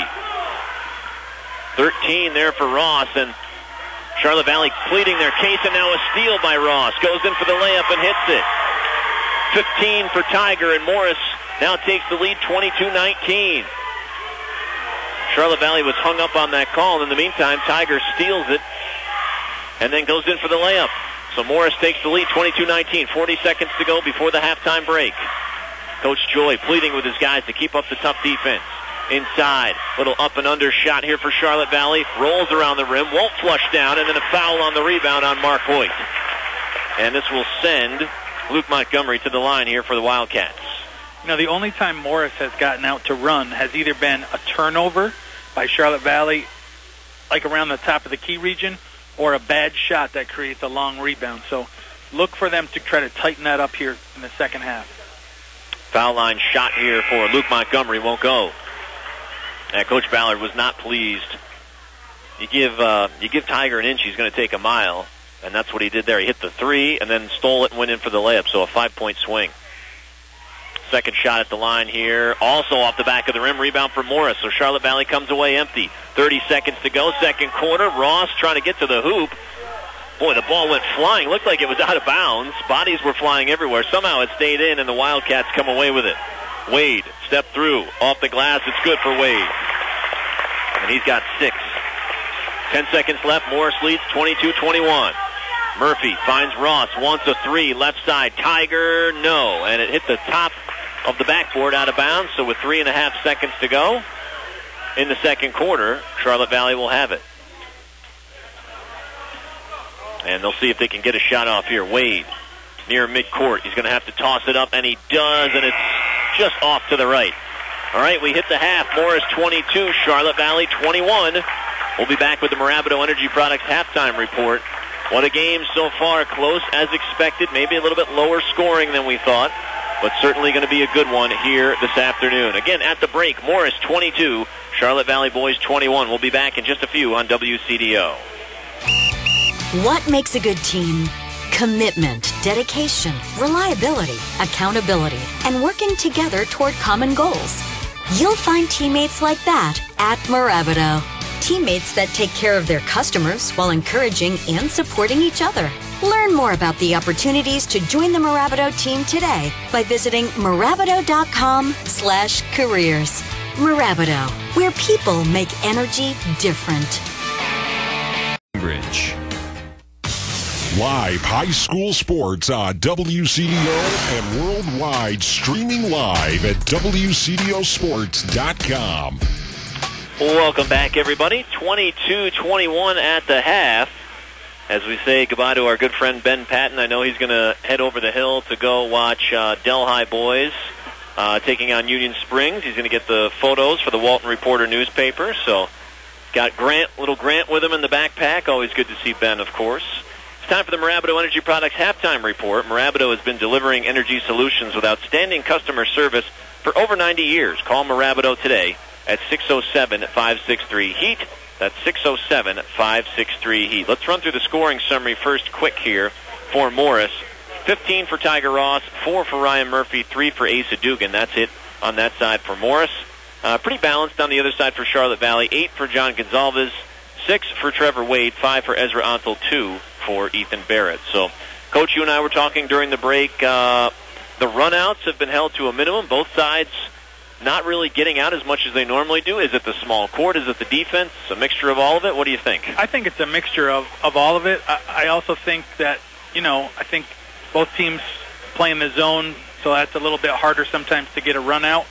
13 there for Ross, and Charlotte Valley pleading their case, and now a steal by Ross. Goes in for the layup and hits it. 15 for Tiger, and Morris now takes the lead 22-19. Charlotte Valley was hung up on that call, and in the meantime, Tiger steals it and then goes in for the layup. So Morris takes the lead 22-19. 40 seconds to go before the halftime break. Coach Joy pleading with his guys to keep up the tough defense. Inside, little up and under shot here for Charlotte Valley. Rolls around the rim, won't flush down, and then a foul on the rebound on Mark Hoyt. And this will send Luke Montgomery to the line here for the Wildcats. You know, the only time Morris has gotten out to run has either been a turnover by Charlotte Valley, like around the top of the key region, or a bad shot that creates a long rebound. So look for them to try to tighten that up here in the second half. Foul line shot here for Luke Montgomery won't go. And Coach Ballard was not pleased. You give Tiger an inch, he's going to take a mile, and that's what he did there. He hit the three and then stole it and went in for the layup, so a 5-point swing. Second shot at the line here, also off the back of the rim, rebound for Morris, so Charlotte Valley comes away empty. 30 seconds to go, second quarter. Ross trying to get to the hoop. Boy, the ball went flying. Looked like it was out of bounds. Bodies were flying everywhere. Somehow it stayed in, and the Wildcats come away with it. Wade, step through, off the glass. It's good for Wade. And he's got 6. 10 seconds left. Morris leads 22-21. Murphy finds Ross, wants a 3, left side. Tiger, no. And it hit the top of the backboard out of bounds. So with 3.5 seconds to go in the second quarter, Charlotte Valley will have it. And they'll see if they can get a shot off here. Wade, near midcourt. He's going to have to toss it up, and he does, and it's just off to the right. All right, we hit the half. Morris 22, Charlotte Valley 21. We'll be back with the Marabito Energy Products halftime report. What a game so far, close as expected, maybe a little bit lower scoring than we thought, but certainly going to be a good one here this afternoon. Again, at the break, Morris 22, Charlotte Valley Boys 21. We'll be back in just a few on WCDO. What makes a good team? Commitment, dedication, reliability, accountability, and working together toward common goals. You'll find teammates like that at Marabito. Teammates that take care of their customers while encouraging and supporting each other. Learn more about the opportunities to join the Marabito team today by visiting marabito.com/careers. Marabito, where people make energy different. Bridge. Live high school sports on WCDO and worldwide, streaming live at WCDOsports.com. Welcome back, everybody. 22-21 at the half. As we say goodbye to our good friend Ben Patton, I know he's going to head over the hill to go watch Delhi boys taking on Union Springs. He's going to get the photos for the Walton Reporter newspaper. So got little Grant with him in the backpack. Always good to see Ben, of course. It's time for the Marabito Energy Products halftime report. Marabito has been delivering energy solutions with outstanding customer service for over 90 years. Call Marabito today at 607-563-HEAT. That's 607-563-HEAT. Let's run through the scoring summary first quick here for Morris. 15 for Tiger Ross, 4 for Ryan Murphy, 3 for Asa Dugan. That's it on that side for Morris. Pretty balanced on the other side for Charlotte Valley. 8 for John Gonzalez, 6 for Trevor Wade, 5 for Ezra Ontel, 2 for Ethan Barrett. So, Coach, you and I were talking during the break. The runouts have been held to a minimum. Both sides not really getting out as much as they normally do. Is it the small court? Is it the defense? A mixture of all of it? What do you think? I think it's a mixture of all of it. I also think that, I think both teams play in the zone, so that's a little bit harder sometimes to get a run out.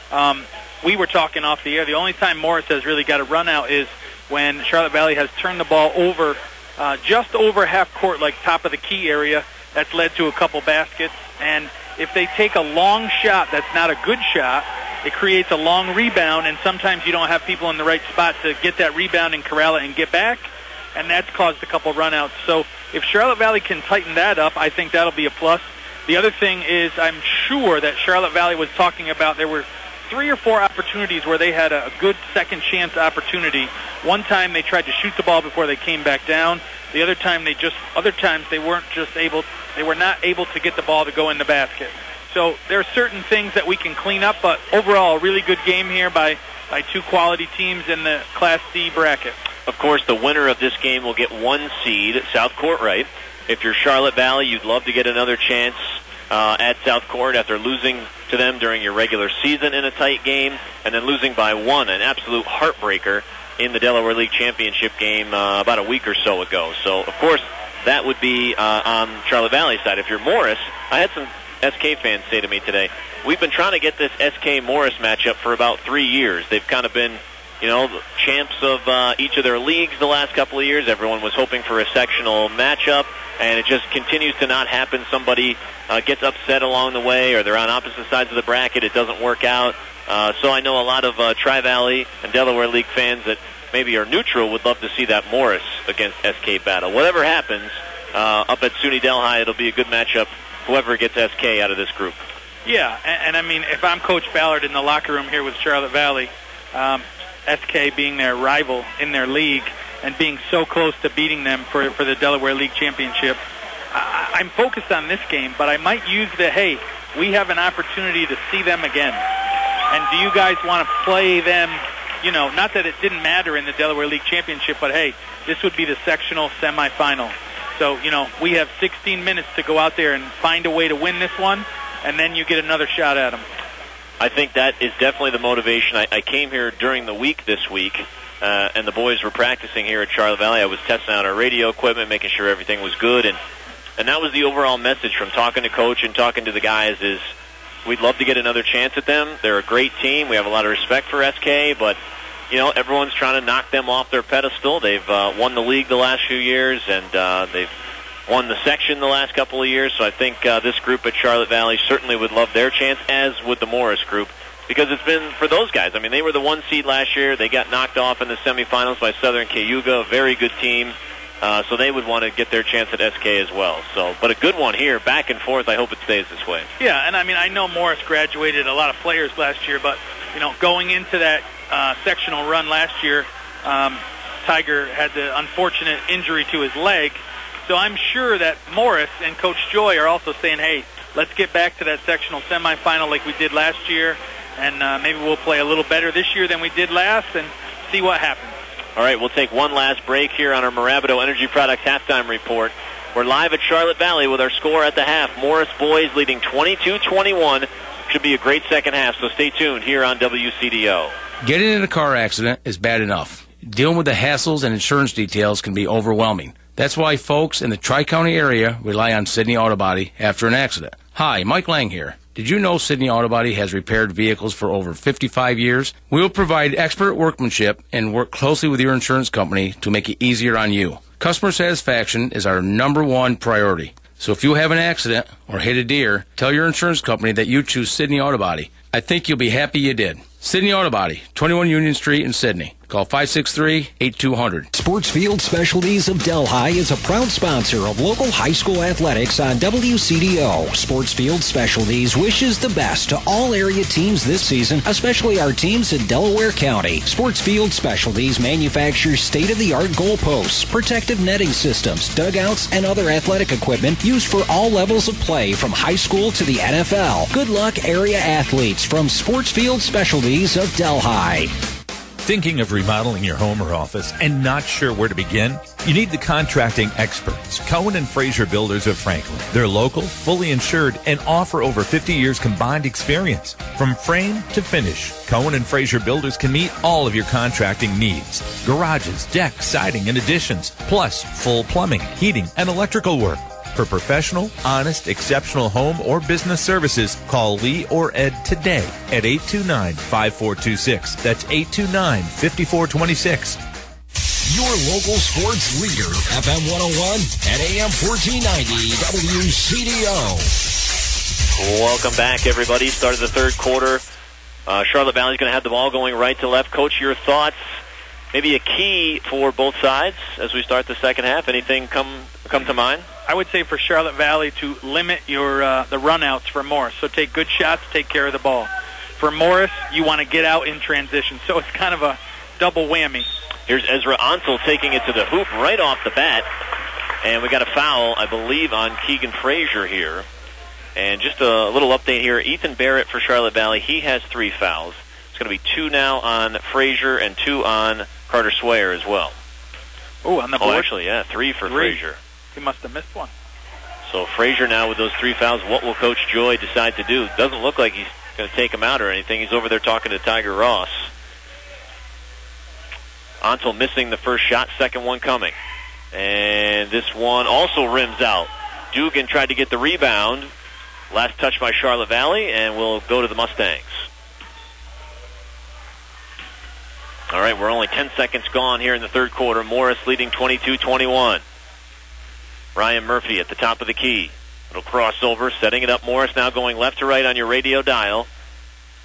We were talking off the air. The only time Morris has really got a run out is when Charlotte Valley has turned the ball over just over half court, like top of the key area. That's led to a couple baskets. And if they take a long shot that's not a good shot, it creates a long rebound, and sometimes you don't have people in the right spot to get that rebound and corral it and get back, and that's caused a couple runouts. So if Charlotte Valley can tighten that up, I think that'll be a plus. The other thing is I'm sure that Charlotte Valley was talking about there were 3 or 4 opportunities where they had a good second chance opportunity. One time they tried to shoot the ball before they came back down. The other time other times they were not able to get the ball to go in the basket. So there are certain things that we can clean up, but overall a really good game here by 2 quality teams in the Class D bracket. Of course, the winner of this game will get 1 seed at South Court, right? If you're Charlotte Valley, you'd love to get another chance at South Court after losing to them during your regular season in a tight game, and then losing by 1, an absolute heartbreaker in the Delaware League Championship game about a week or so ago. So, of course, that would be on Charlotte Valley's side. If you're Morris, I had some SK fans say to me today, we've been trying to get this SK-Morris matchup for about 3 years. They've kind of been, the champs of each of their leagues the last couple of years. Everyone was hoping for a sectional matchup, and it just continues to not happen. Somebody gets upset along the way, or they're on opposite sides of the bracket. It doesn't work out. So I know a lot of Tri-Valley and Delaware League fans that maybe are neutral would love to see that Morris against SK battle. Whatever happens, up at SUNY Delhi, it'll be a good matchup, whoever gets SK out of this group. Yeah, and I mean, if I'm Coach Ballard in the locker room here with Charlotte Valley, SK being their rival in their league and being so close to beating them for the Delaware League Championship, I'm focused on this game, but I might use hey, we have an opportunity to see them again. And do you guys want to play them, not that it didn't matter in the Delaware League Championship, but hey, this would be the sectional semifinal. So, we have 16 minutes to go out there and find a way to win this one, and then you get another shot at them. I think that is definitely the motivation. I came here during the week this week, and the boys were practicing here at Charlotte Valley. I was testing out our radio equipment, making sure everything was good, and that was the overall message from talking to Coach and talking to the guys is we'd love to get another chance at them. They're a great team. We have a lot of respect for SK, but, everyone's trying to knock them off their pedestal. They've won the league the last few years, and they've won the section the last couple of years. So I think this group at Charlotte Valley certainly would love their chance, as would the Morris group, because it's been for those guys. I mean, they were the 1 seed last year. They got knocked off in the semifinals by Southern Cayuga, a very good team. So they would want to get their chance at SK as well. So, but a good one here, back and forth. I hope it stays this way. Yeah, and I mean, I know Morris graduated a lot of players last year, but, going into that sectional run last year, Tiger had the unfortunate injury to his leg. So I'm sure that Morris and Coach Joy are also saying, hey, let's get back to that sectional semifinal like we did last year, and maybe we'll play a little better this year than we did last and see what happens. All right, we'll take one last break here on our Marabito Energy Products halftime report. We're live at Charlotte Valley with our score at the half. Morris boys leading 22-21. Should be a great second half, so stay tuned here on WCDO. Getting in a car accident is bad enough. Dealing with the hassles and insurance details can be overwhelming. That's why folks in the Tri-County area rely on Sydney Auto Body after an accident. Hi, Mike Lang here. Did you know Sydney Auto Body has repaired vehicles for over 55 years? We will provide expert workmanship and work closely with your insurance company to make it easier on you. Customer satisfaction is our #1 priority. So if you have an accident or hit a deer, tell your insurance company that you choose Sydney Auto Body. I think you'll be happy you did. Sydney Auto Body, 21 Union Street in Sydney. Call 563-8200. Sportsfield Specialties of Delhi is a proud sponsor of local high school athletics on WCDO. Sportsfield Specialties wishes the best to all area teams this season, especially our teams in Delaware County. Sportsfield Specialties manufactures state-of-the-art goalposts, protective netting systems, dugouts, and other athletic equipment used for all levels of play from high school to the NFL. Good luck, area athletes from Sportsfield Specialties of Delhi. Thinking of remodeling your home or office and not sure where to begin? You need the contracting experts, Cohen and Fraser Builders of Franklin. They're local, fully insured, and offer over 50 years combined experience. From frame to finish, Cohen and Fraser Builders can meet all of your contracting needs. Garages, decks, siding, and additions, plus full plumbing, heating, and electrical work. For professional, honest, exceptional home or business services, call Lee or Ed today at 829-5426. That's 829-5426. Your local sports leader, FM 101 and AM 1490 WCDO. Welcome back, everybody. Start of the third quarter. Charlotte Valley's going to have the ball going right to left. Coach, your thoughts? Maybe a key for both sides as we start the second half. Anything come to mind? I would say for Charlotte Valley to limit your the runouts for Morris. So take good shots, take care of the ball. For Morris, you want to get out in transition. So it's kind of a double whammy. Here's Ezra Ansel taking it to the hoop right off the bat. And we got a foul, I believe, on Keegan Frazier here. And just a little update here. Ethan Barrett for Charlotte Valley, he has 3 fouls. It's going to be 2 now on Frazier and 2 on Carter Swayer as well. Oh, on the board? Oh, actually, yeah, 3 for Frazier. He must have missed one. So Frazier now with those 3 fouls, what will Coach Joy decide to do? Doesn't look like he's going to take him out or anything. He's over there talking to Tiger Ross. Ansel missing the first shot, second one coming. And this one also rims out. Dugan tried to get the rebound. Last touch by Charlotte Valley, and we'll go to the Mustangs. All right, we're only 10 seconds gone here in the third quarter. Morris leading 22-21. Ryan Murphy at the top of the key. Little crossover, setting it up. Morris now going left to right on your radio dial.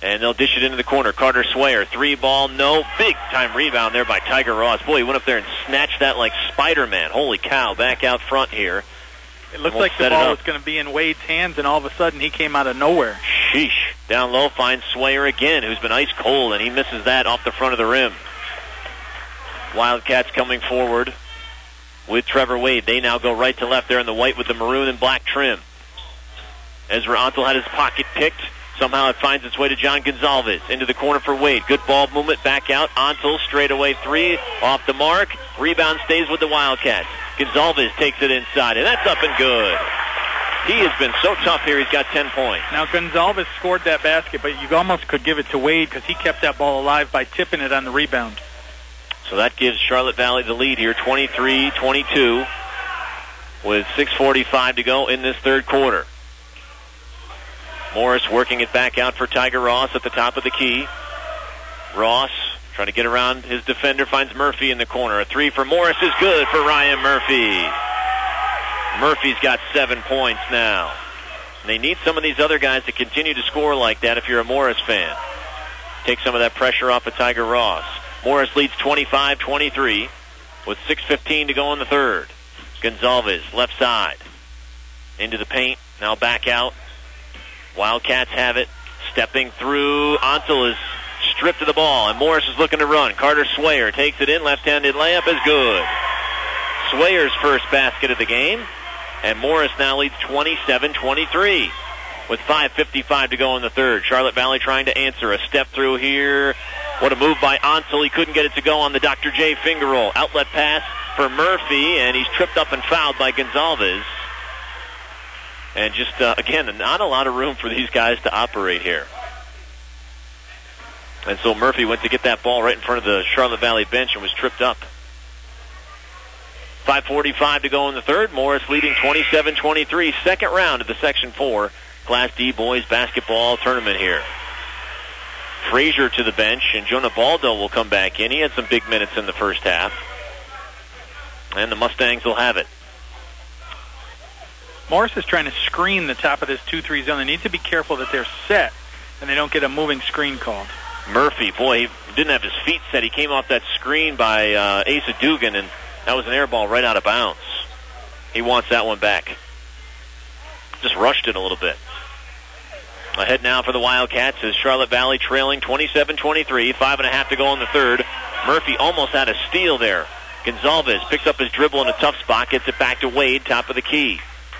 And they'll dish it into the corner. Carter Swayer, 3-ball, no. Big-time rebound there by Tiger Ross. Boy, he went up there and snatched that like Spider-Man. Holy cow, back out front here. It looked like the ball was going to be in Wade's hands, and all of a sudden he came out of nowhere. Sheesh. Down low finds Swayer again, who's been ice cold, and he misses that off the front of the rim. Wildcats coming forward with Trevor Wade. They now go right to left there in the white with the maroon and black trim. Ezra Ontel had his pocket picked. Somehow it finds its way to John Gonzalez. Into the corner for Wade. Good ball movement. Back out. Ontel straightaway 3. Off the mark. Rebound stays with the Wildcats. Gonzalez takes it inside, and that's up and good. He has been so tough here. He's got 10 points. Now, Gonzalez scored that basket, but you almost could give it to Wade because he kept that ball alive by tipping it on the rebound. So that gives Charlotte Valley the lead here, 23-22, with 6:45 to go in this third quarter. Morris working it back out for Tiger Ross at the top of the key. Ross trying to get around his defender, finds Murphy in the corner. A 3 for Morris is good for Ryan Murphy. Murphy's got 7 points now. And they need some of these other guys to continue to score like that if you're a Morris fan. Take some of that pressure off of Tiger Ross. Morris leads 25-23 with 6:15 to go in the third. Gonzalez, left side. Into the paint, now back out. Wildcats have it. Stepping through. Ontel is stripped of the ball, and Morris is looking to run. Carter Swayer takes it in. Left-handed layup is good. Swayer's first basket of the game, and Morris now leads 27-23 with 5:55 to go in the third. Charlotte Valley trying to answer. A step through here. What a move by Ontel. He couldn't get it to go on the Dr. J finger roll. Outlet pass for Murphy, and he's tripped up and fouled by Gonzalez. And just, again, not a lot of room for these guys to operate here. And so Murphy went to get that ball right in front of the Charlotte Valley bench and was tripped up. 5:45 to go in the third. Morris leading 27-23. Second round of the Section 4 Class D boys basketball tournament here. Frazier to the bench, and Jonah Baldo will come back in. He had some big minutes in the first half. And the Mustangs will have it. Morris is trying to screen the top of this 2-3 zone. They need to be careful that they're set and they don't get a moving screen called. Murphy, boy, he didn't have his feet set. He came off that screen by Asa Dugan, and that was an air ball right out of bounds. He wants that one back. Just rushed it a little bit. Ahead now for the Wildcats is Charlotte Valley trailing 27-23, 5.5 to go in the third. Murphy almost had a steal there. Gonzalez picks up his dribble in a tough spot, gets it back to Wade, top of the key.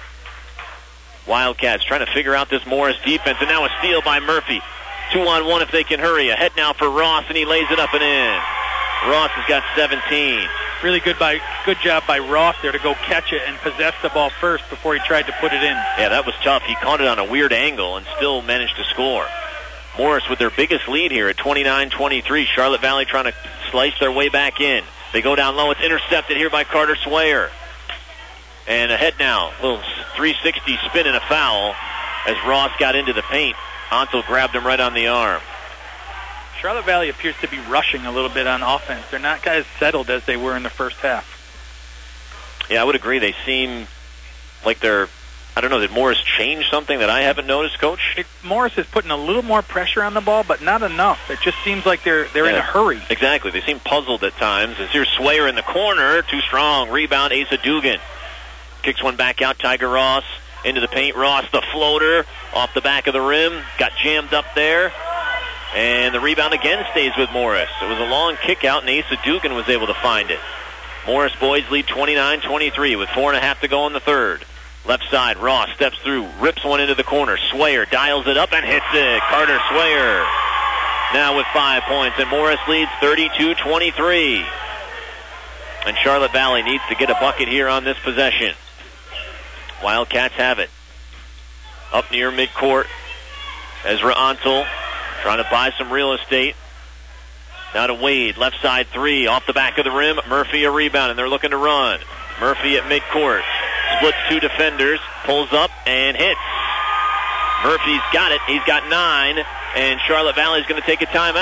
Wildcats trying to figure out this Morris defense, and now a steal by Murphy. 2-on-1 if they can hurry. Ahead now for Ross, and he lays it up and in. Ross has got 17. Really good job by Ross there to go catch it and possess the ball first before he tried to put it in. Yeah, that was tough. He caught it on a weird angle and still managed to score. Morris with their biggest lead here at 29-23. Charlotte Valley trying to slice their way back in. They go down low. It's intercepted here by Carter Swayer. And ahead now, a little 360 spin and a foul as Ross got into the paint. Ontel grabbed him right on the arm. Charlotte Valley appears to be rushing a little bit on offense. They're not as settled as they were in the first half. Yeah, I would agree. They seem like they're, I don't know, did Morris change something that I haven't noticed, Coach? Morris is putting a little more pressure on the ball, but not enough. It just seems like they're in a hurry. Exactly. They seem puzzled at times. As here's Swayer in the corner. Too strong. Rebound, Asa Dugan. Kicks one back out, Tiger Ross. Into the paint, Ross, the floater. Off the back of the rim. Got jammed up there. And the rebound again stays with Morris. It was a long kick out, and Asa Dugan was able to find it. Morris boys lead 29-23 with 4.5 to go in the third. Left side, Ross steps through, rips one into the corner. Swayer dials it up and hits it. Carter Swayer now with 5 points, and Morris leads 32-23. And Charlotte Valley needs to get a bucket here on this possession. Wildcats have it. Up near midcourt, Ezra Ontel trying to buy some real estate. Now to Wade, left side 3, off the back of the rim. Murphy a rebound, and they're looking to run. Murphy at midcourt, splits 2 defenders, pulls up and hits. Murphy's got it. He's got 9, and Charlotte Valley's going to take a timeout.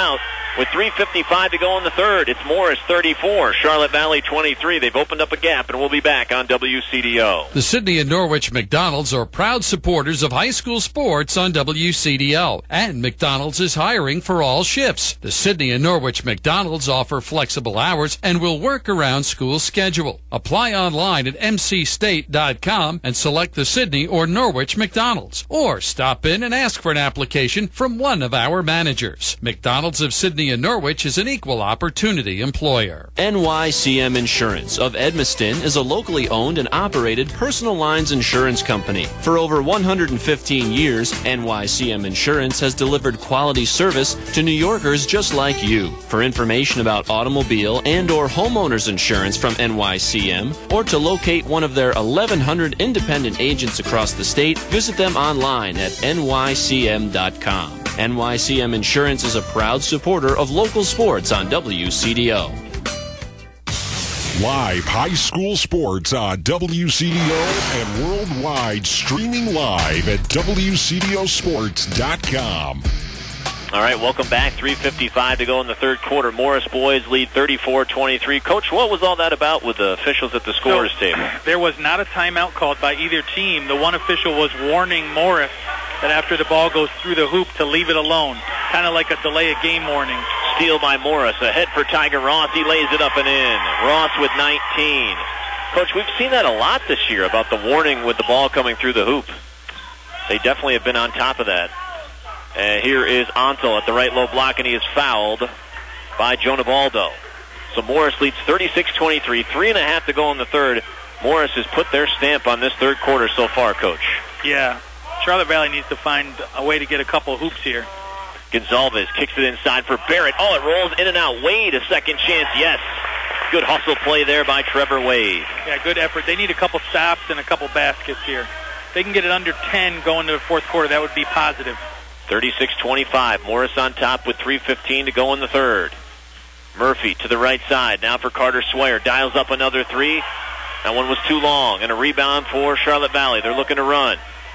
With 3:55 to go in the third, it's Morris 34, Charlotte Valley 23. They've opened up a gap, and we'll be back on WCDO. The Sidney and Norwich McDonald's are proud supporters of high school sports on WCDO, and McDonald's is hiring for all shifts. The Sidney and Norwich McDonald's offer flexible hours and will work around school schedule. Apply online at mcstate.com and select the Sidney or Norwich McDonald's, or stop in and ask for an application from one of our managers. McDonald's of Sidney and Norwich is an equal opportunity employer. NYCM Insurance of Edmiston is a locally owned and operated personal lines insurance company. For over 115 years, NYCM Insurance has delivered quality service to New Yorkers just like you. For information about automobile and or homeowners insurance from NYCM, or to locate one of their 1,100 independent agents across the state, visit them online at nycm.com. NYCM Insurance is a proud supporter of local sports on WCDO. Live high school sports on WCDO and worldwide, streaming live at WCDOsports.com. All right, welcome back. 3:55 to go in the third quarter. Morris boys lead 34-23. Coach, what was all that about with the officials at the scorer's table? There was not a timeout called by either team. The one official was warning Morris that after the ball goes through the hoop to leave it alone, kind of like a delay of game warning. Steal by Morris. Ahead for Tiger Ross. He lays it up and in. Ross with 19. Coach, we've seen that a lot this year about the warning with the ball coming through the hoop. They definitely have been on top of that. And here is Antel at the right low block, and he is fouled by Jonah Baldo. So Morris leads 36-23. 3.5 to go in the third. Morris has put their stamp on this third quarter so far, Coach. Yeah. Charlotte Valley needs to find a way to get a couple of hoops here. Gonzalez kicks it inside for Barrett. Oh, it rolls in and out. Wade, a second chance. Yes. Good hustle play there by Trevor Wade. Yeah, good effort. They need a couple stops and a couple baskets here. If they can get it under 10 going to the fourth quarter, that would be positive. 36-25. Morris on top with 3:15 to go in the third. Murphy to the right side. Now for Carter Swire. Dials up another three. That one was too long. And a rebound for Charlotte Valley. They're looking to run.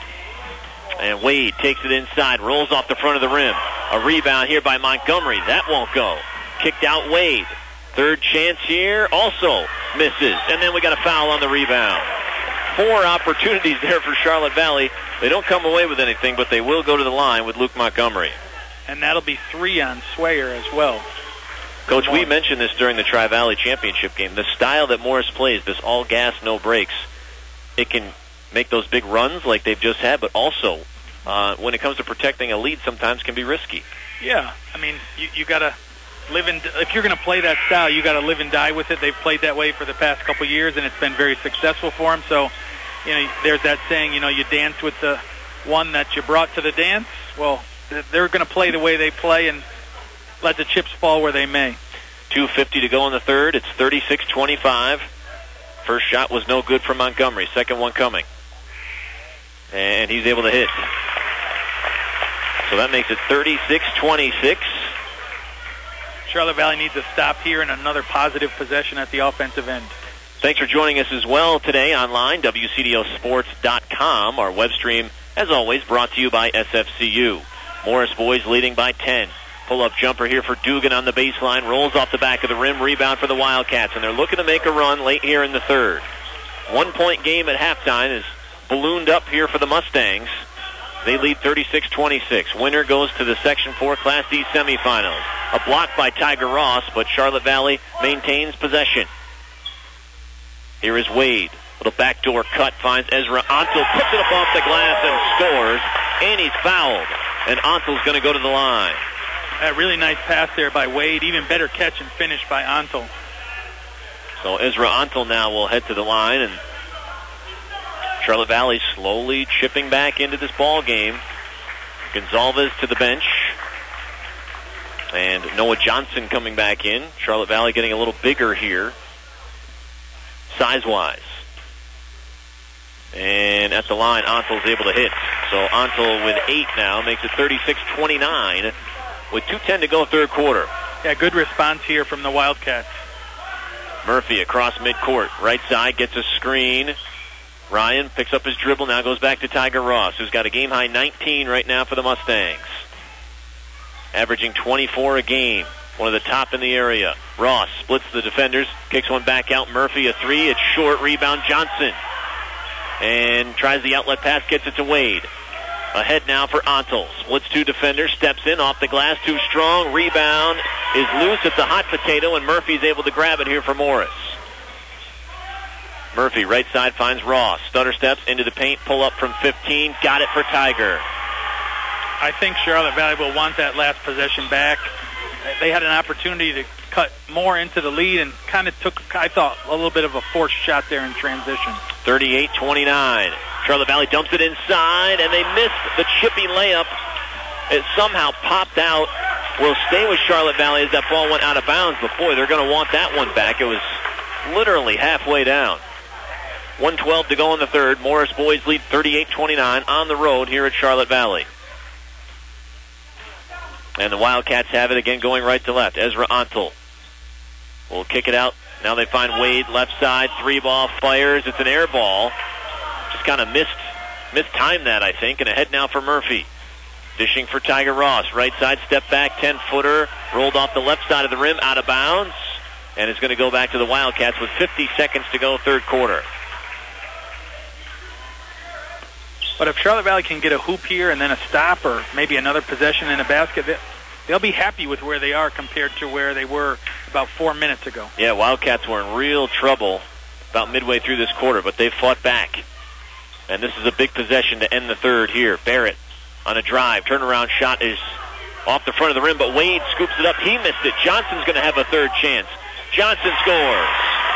And Wade takes it inside, rolls off the front of the rim. A rebound here by Montgomery. That won't go. Kicked out Wade. Third chance here, also misses. And then we got a foul on the rebound. 4 opportunities there for Charlotte Valley. They don't come away with anything, but they will go to the line with Luke Montgomery. And that'll be 3 on Swire as well. Coach, we mentioned this during the Tri-Valley Championship game. The style that Morris plays, this all gas, no brakes, it can make those big runs like they've just had, but also when it comes to protecting a lead, sometimes can be risky. Yeah, I mean, you got to live and if you're going to play that style, you got to live and die with it. They've played that way for the past couple years, and it's been very successful for them. So, you know, there's that saying, you know, you dance with the one that you brought to the dance. Well, they're going to play the way they play and let the chips fall where they may. 2:50 to go in the third. It's 36-25. First shot was no good for Montgomery. Second one coming. And he's able to hit. So that makes it 36-26. Charlotte Valley needs a stop here and another positive possession at the offensive end. Thanks for joining us as well today online, WCDOsports.com. Our web stream, as always, brought to you by SFCU. Morris boys leading by 10. Pull-up jumper here for Dugan on the baseline. Rolls off the back of the rim. Rebound for the Wildcats. And they're looking to make a run late here in the third. 1-point game at halftime is ballooned up here for the Mustangs. They lead 36-26. Winner goes to the Section 4 Class D semifinals. A block by Tiger Ross, but Charlotte Valley maintains possession. Here is Wade. Little backdoor cut, finds Ezra Antel, puts it up off the glass and scores. And he's fouled. And Antel's going to go to the line. A really nice pass there by Wade. Even better catch and finish by Antel. So Ezra Antel now will head to the line, and Charlotte Valley slowly chipping back into this ball game. Gonzalez to the bench. And Noah Johnson coming back in. Charlotte Valley getting a little bigger here, size-wise. And at the line, Antel's able to hit. So Antel with 8 now makes it 36-29 with 2:10 to go third quarter. Yeah, good response here from the Wildcats. Murphy across midcourt. Right side gets a screen. Ryan picks up his dribble, now goes back to Tiger Ross, who's got a game-high 19 right now for the Mustangs. Averaging 24 a game. one of the top in the area. Ross splits the defenders, kicks one back out. Murphy, a three. It's short. Rebound, Johnson. And tries the outlet pass, gets it to Wade. Ahead now for Ontel. Splits two defenders, steps in off the glass, too strong. Rebound is loose. It's a hot potato, and Murphy's able to grab it here for Morris. Murphy, right side, finds Ross. Stutter steps into the paint, pull up from 15. Got it for Tiger. I think Charlotte Valley will want that last possession back. They had an opportunity to cut more into the lead and kind of took, I thought, a little bit of a forced shot there in transition. 38-29. Charlotte Valley dumps it inside, and they missed the chippy layup. It somehow popped out. Will stay with Charlotte Valley as that ball went out of bounds. But, boy, they're going to want that one back. It was literally halfway down. 1:12 to go in the third. Morris boys lead 38-29 on the road here at Charlotte Valley. And the Wildcats have it again going right to left. Ezra Ontel will kick it out. Now they find Wade left side. Three ball fires. It's an air ball. Just kind of mistimed that, I think. And ahead now for Murphy. Dishing for Tiger Ross. Right side, step back, 10-footer. Rolled off the left side of the rim, out of bounds. And it's going to go back to the Wildcats with 50 seconds to go, third quarter. But if Charlotte Valley can get a hoop here and then a stop or maybe another possession in a basket, they'll be happy with where they are compared to where they were about 4 minutes ago. Yeah, Wildcats were in real trouble about midway through this quarter, but they've fought back. And this is a big possession to end the third here. Barrett on a drive. Turnaround shot is off the front of the rim, but Wade scoops it up. He missed it. Johnson's going to have a third chance. Johnson scores.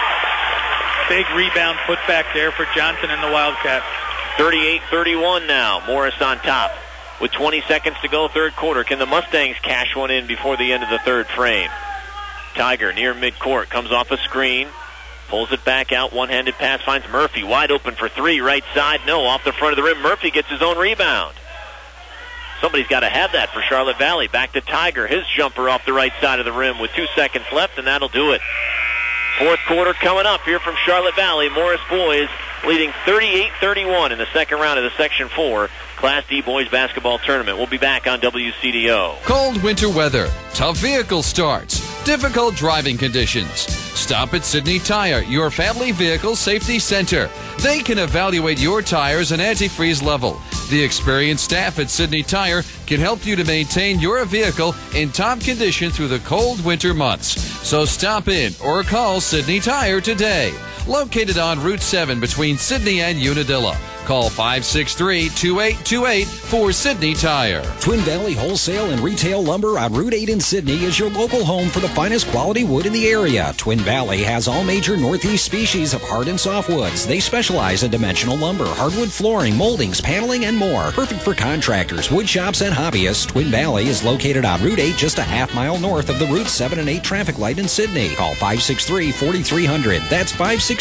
Big rebound put back there for Johnson and the Wildcats. 38-31 now. Morris on top with 20 seconds to go, third quarter. Can the Mustangs cash one in before the end of the third frame? Tiger near midcourt, comes off a screen, pulls it back out, one-handed pass, finds Murphy wide open for three, right side, no, off the front of the rim. Murphy gets his own rebound. Somebody's got to have that for Charlotte Valley. Back to Tiger, his jumper off the right side of the rim with 2 seconds left, and that'll do it. Fourth quarter coming up here from Charlotte Valley. Morris boys leading 38-31 in the second round of the Section 4 Class D Boys Basketball Tournament. We'll be back on WCDO. Cold winter weather, tough vehicle starts, difficult driving conditions. Stop at Sidney Tire, your family vehicle safety center. They can evaluate your tires and antifreeze level. The experienced staff at Sidney Tire can help you to maintain your vehicle in top condition through the cold winter months. So stop in or call Sidney Tire today. Located on Route 7 between Sidney and Unadilla. Call 563-2828 for Sidney Tire. Twin Valley Wholesale and Retail Lumber on Route 8 in Sidney is your local home for the finest quality wood in the area. Twin Valley has all major Northeast species of hard and softwoods. They specialize in dimensional lumber, hardwood flooring, moldings, paneling, and more. Perfect for contractors, wood shops, and hobbyists. Twin Valley is located on Route 8, just a half mile north of the Route 7 and 8 traffic light in Sidney. Call 563-4300. That's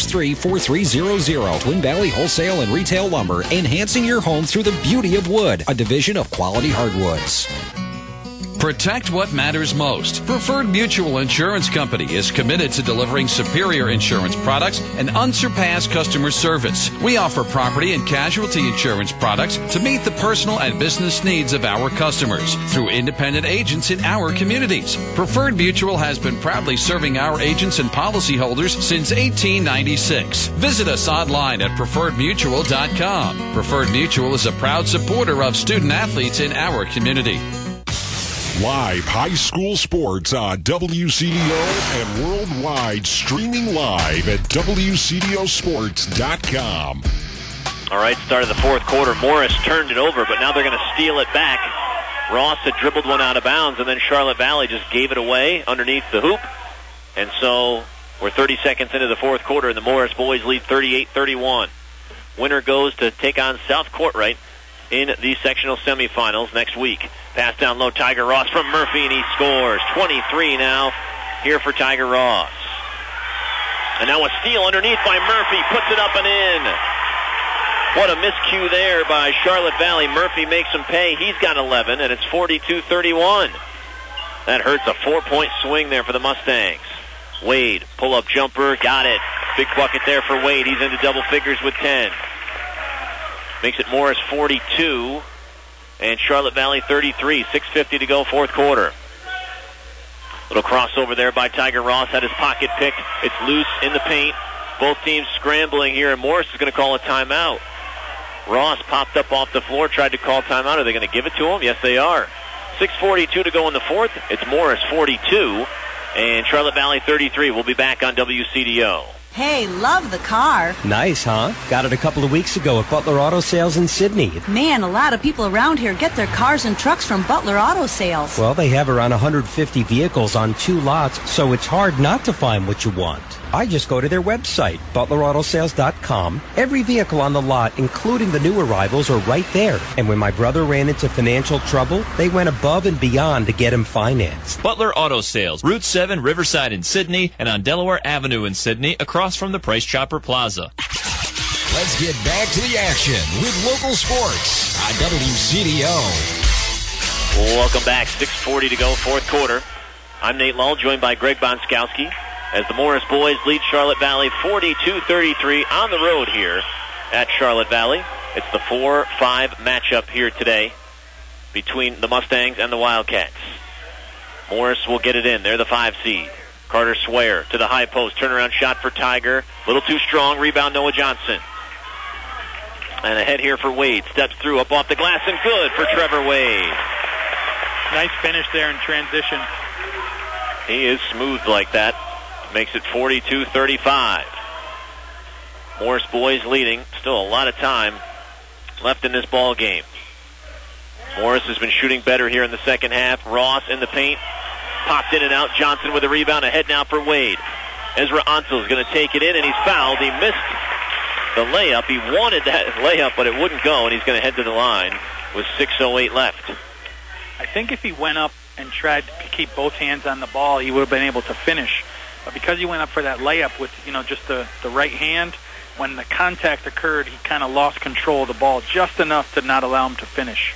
563-4300. Twin Valley Wholesale and Retail Lumber, enhancing your home through the beauty of wood, a division of Quality Hardwoods. Protect what matters most. Preferred Mutual Insurance Company is committed to delivering superior insurance products and unsurpassed customer service. We offer property and casualty insurance products to meet the personal and business needs of our customers through independent agents in our communities. Preferred Mutual has been proudly serving our agents and policyholders since 1896. Visit us online at preferredmutual.com. Preferred Mutual is a proud supporter of student athletes in our community. Live high school sports on WCDO and worldwide, streaming live at WCDOsports.com. All right, start of the fourth quarter. Morris turned it over, but now they're going to steal it back. Ross had dribbled one out of bounds, and then Charlotte Valley just gave it away underneath the hoop. And so we're 30 seconds into the fourth quarter, and the Morris boys lead 38-31. Winner goes to take on South Courtright in the sectional semifinals next week. Pass down low, Tiger Ross from Murphy, and he scores. 23 now here for Tiger Ross. And now a steal underneath by Murphy. Puts it up and in. What a miscue there by Charlotte Valley. Murphy makes him pay. He's got 11, and it's 42-31. That hurts. A 4-point swing there for the Mustangs. Wade, pull-up jumper, got it. Big bucket there for Wade. He's into double figures with 10. Makes it Morris 42 and Charlotte Valley 33. 6:50 to go, fourth quarter. Little crossover there by Tiger Ross. Had his pocket picked. It's loose in the paint. Both teams scrambling here, and Morris is going to call a timeout. Ross popped up off the floor, tried to call timeout. Are they going to give it to him? Yes, they are. 6:42 to go in the fourth. It's Morris 42 and Charlotte Valley 33. We'll be back on WCDO. Hey, love the car. Nice, huh? Got it a couple of weeks ago at Butler Auto Sales in Sydney. Man, a lot of people around here get their cars and trucks from Butler Auto Sales. Well, they have around 150 vehicles on 2 lots, so it's hard not to find what you want. I just go to their website, ButlerAutoSales.com. Every vehicle on the lot, including the new arrivals, are right there. And when my brother ran into financial trouble, they went above and beyond to get him financed. Butler Auto Sales, Route 7, Riverside in Sydney, and on Delaware Avenue in Sydney, across from the Price Chopper Plaza. Let's get back to the action with local sports on WCDO. Welcome back. 6:40 to go, fourth quarter. I'm Nate Lull, joined by Greg Bonskowski, as the Morris boys lead Charlotte Valley 42-33 on the road here at Charlotte Valley. It's the 4-5 matchup here today between the Mustangs and the Wildcats. Morris will get it in. They're the 5 seed. Carter Swear to the high post. Turnaround shot for Tiger. A little too strong. Rebound Noah Johnson. And ahead here for Wade. Steps through up off the glass and good for Trevor Wade. Nice finish there in transition. He is smooth like that. Makes it 42-35. Morris boys leading. Still a lot of time left in this ball game. Morris has been shooting better here in the second half. Ross in the paint. Popped in and out. Johnson with a rebound. Ahead now for Wade. Ezra Ansel is going to take it in, and he's fouled. He missed the layup. He wanted that layup, but it wouldn't go, and he's going to head to the line with 6:08 left. I think if he went up and tried to keep both hands on the ball, he would have been able to finish. But because he went up for that layup with, just the right hand, when the contact occurred, he kind of lost control of the ball just enough to not allow him to finish.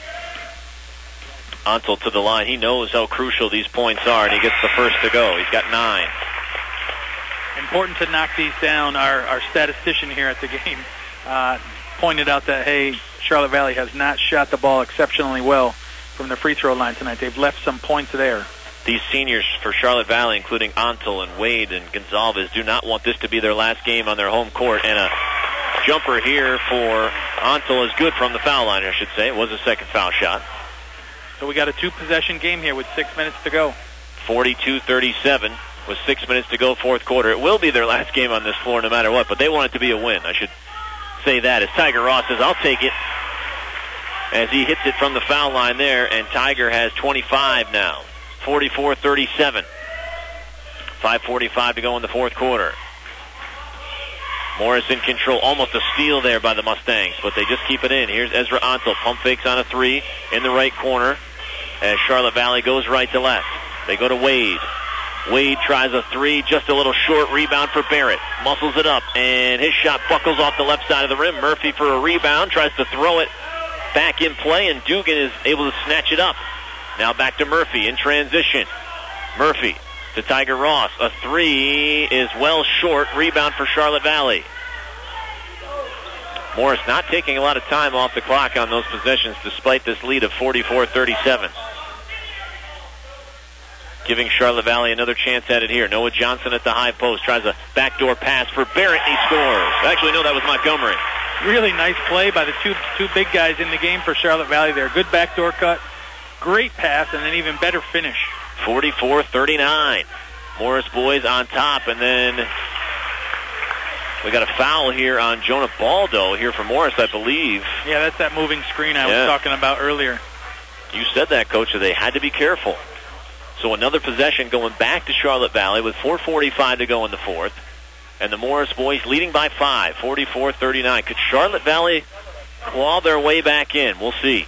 Ansel to the line. He knows how crucial these points are, and he gets the first to go. He's got 9. Important to knock these down. Our statistician here at the game pointed out that, hey, Charlotte Valley has not shot the ball exceptionally well from the free throw line tonight. They've left some points there. These seniors for Charlotte Valley, including Ansel and Wade and Gonzalez, do not want this to be their last game on their home court. And a jumper here for Ansel is good from the foul line, I should say. It was a second foul shot. So we got a 2-possession game here with 6 minutes to go. 42-37 with 6 minutes to go, fourth quarter. It will be their last game on this floor no matter what, but they want it to be a win. I should say that as Tiger Ross says, I'll take it, as he hits it from the foul line there, and Tiger has 25 now. 44-37. 5:45 to go in the fourth quarter. Morris in control. Almost a steal there by the Mustangs, but they just keep it in. Here's Ezra Ansel. Pump fakes on a 3 in the right corner as Charlotte Valley goes right to left. They go to Wade. Wade tries a 3, just a little short. Rebound for Barrett. Muscles it up, and his shot buckles off the left side of the rim. Murphy for a rebound. Tries to throw it back in play, and Dugan is able to snatch it up. Now back to Murphy in transition. Murphy to Tiger Ross. A 3 is well short. Rebound for Charlotte Valley. Morris not taking a lot of time off the clock on those possessions despite this lead of 44-37. Giving Charlotte Valley another chance at it here. Noah Johnson at the high post. Tries a backdoor pass for Barrett, and he scores. Actually, no, that was Montgomery. Really nice play by the two big guys in the game for Charlotte Valley there. Good backdoor cut. Great pass, and an even better finish. 44-39. Morris boys on top, and then we got a foul here on Jonah Baldo here for Morris, I believe. Yeah, that's that moving screen I was talking about earlier. You said that, Coach, that they had to be careful. So another possession going back to Charlotte Valley with 4:45 to go in the fourth. And the Morris boys leading by 5, 44-39. Could Charlotte Valley claw their way back in? We'll see.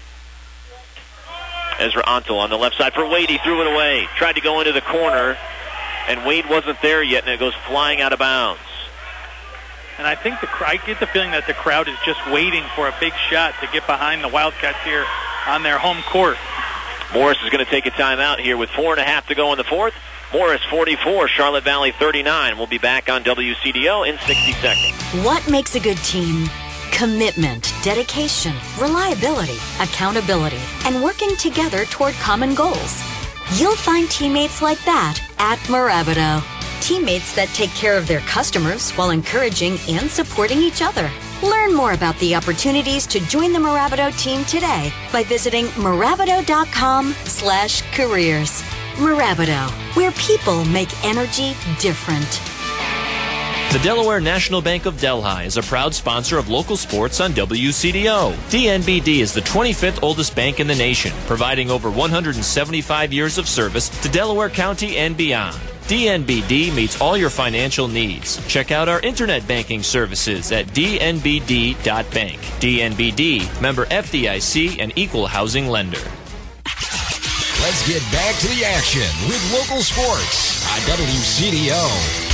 Ezra Ansel on the left side for Wade. He threw it away. Tried to go into the corner, and Wade wasn't there yet, and it goes flying out of bounds. And I think I get the feeling that the crowd is just waiting for a big shot to get behind the Wildcats here on their home court. Morris is going to take a timeout here with 4.5 to go in the fourth. Morris 44, Charlotte Valley 39. We'll be back on WCDO in 60 seconds. What makes a good team? Commitment, dedication, reliability, accountability, and working together toward common goals. You'll find teammates like that at Mirabito. Teammates that take care of their customers while encouraging and supporting each other. Learn more about the opportunities to join the Mirabito team today by visiting Mirabito.com/careers. Mirabito, where people make energy different. The Delaware National Bank of Delhi is a proud sponsor of local sports on WCDO. DNBD is the 25th oldest bank in the nation, providing over 175 years of service to Delaware County and beyond. DNBD meets all your financial needs. Check out our internet banking services at dnbd.bank. DNBD, member FDIC and equal housing lender. Let's get back to the action with local sports on WCDO.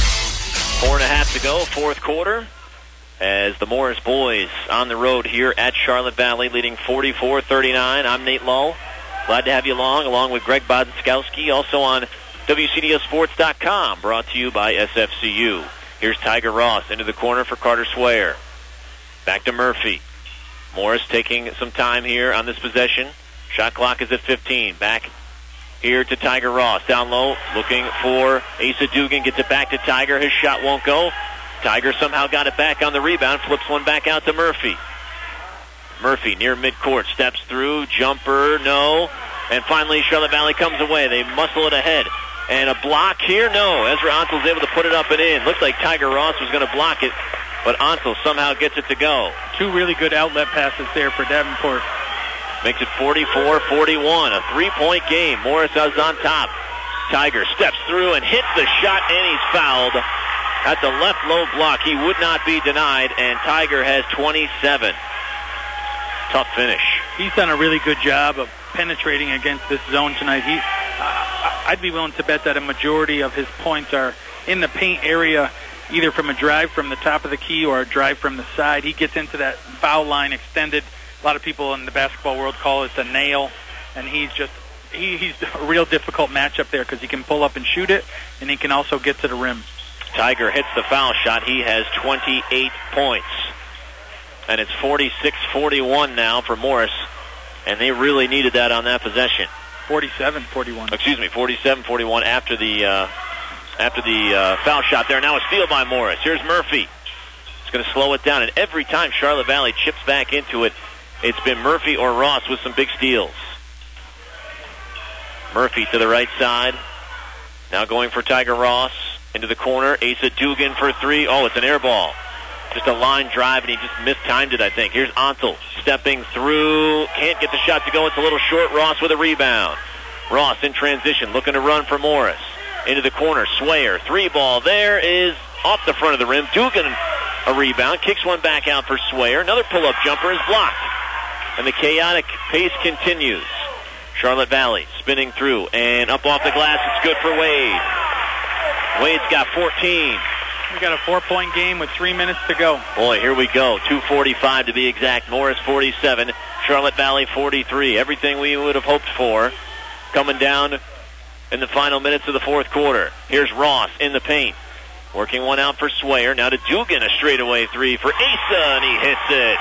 4.5 to go, fourth quarter, as the Morris boys on the road here at Charlotte Valley, leading 44-39. I'm Nate Lull. Glad to have you along with Greg Bodzkowski, also on WCDOsports.com, brought to you by SFCU. Here's Tiger Ross into the corner for Carter Swayer. Back to Murphy. Morris taking some time here on this possession. Shot clock is at 15. Back here to Tiger Ross. Down low, looking for Asa Dugan. Gets it back to Tiger. His shot won't go. Tiger somehow got it back on the rebound. Flips one back out to Murphy. Murphy near midcourt. Steps through. Jumper, no. And finally, Charlotte Valley comes away. They muscle it ahead. And a block here? No. Ezra Onsel's able to put it up and in. Looked like Tiger Ross was going to block it, but Onsel somehow gets it to go. Two really good outlet passes there for Davenport. Makes it 44-41, a three-point game. Morris is on top. Tiger steps through and hits the shot, and he's fouled. At the left low block, he would not be denied, and Tiger has 27. Tough finish. He's done a really good job of penetrating against this zone tonight. I'd be willing to bet that a majority of his points are in the paint area, either from a drive from the top of the key or a drive from the side. He gets into that foul line extended. A lot of people in the basketball world call it the nail, and he's a real difficult matchup there because he can pull up and shoot it, and he can also get to the rim. Tiger hits the foul shot. He has 28 points. And it's 46-41 now for Morris, and they really needed that on that possession. 47-41. Excuse me, 47-41 after the foul shot there. Now a steal by Morris. Here's Murphy. It's going to slow it down, and every time Charlotte Valley chips back into it, it's been Murphy or Ross with some big steals. Murphy to the right side. Now going for Tiger Ross. Into the corner. Asa Dugan for three. Oh, it's an air ball. Just a line drive, and he just mistimed it, I think. Here's Onsel stepping through. Can't get the shot to go. It's a little short. Ross with a rebound. Ross in transition, looking to run for Morris. Into the corner. Swayer. Three ball there is off the front of the rim. Dugan a rebound. Kicks one back out for Swayer. Another pull-up jumper is blocked. And the chaotic pace continues. Charlotte Valley spinning through and up off the glass. It's good for Wade. Wade's got 14. We got a 4-point game with 3 minutes to go. Boy, here we go. 2:45 to be exact. Morris 47, Charlotte Valley 43. Everything we would have hoped for coming down in the final minutes of the fourth quarter. Here's Ross in the paint. Working one out for Swayer. Now to Dugan, a straightaway three for Asa, and he hits it.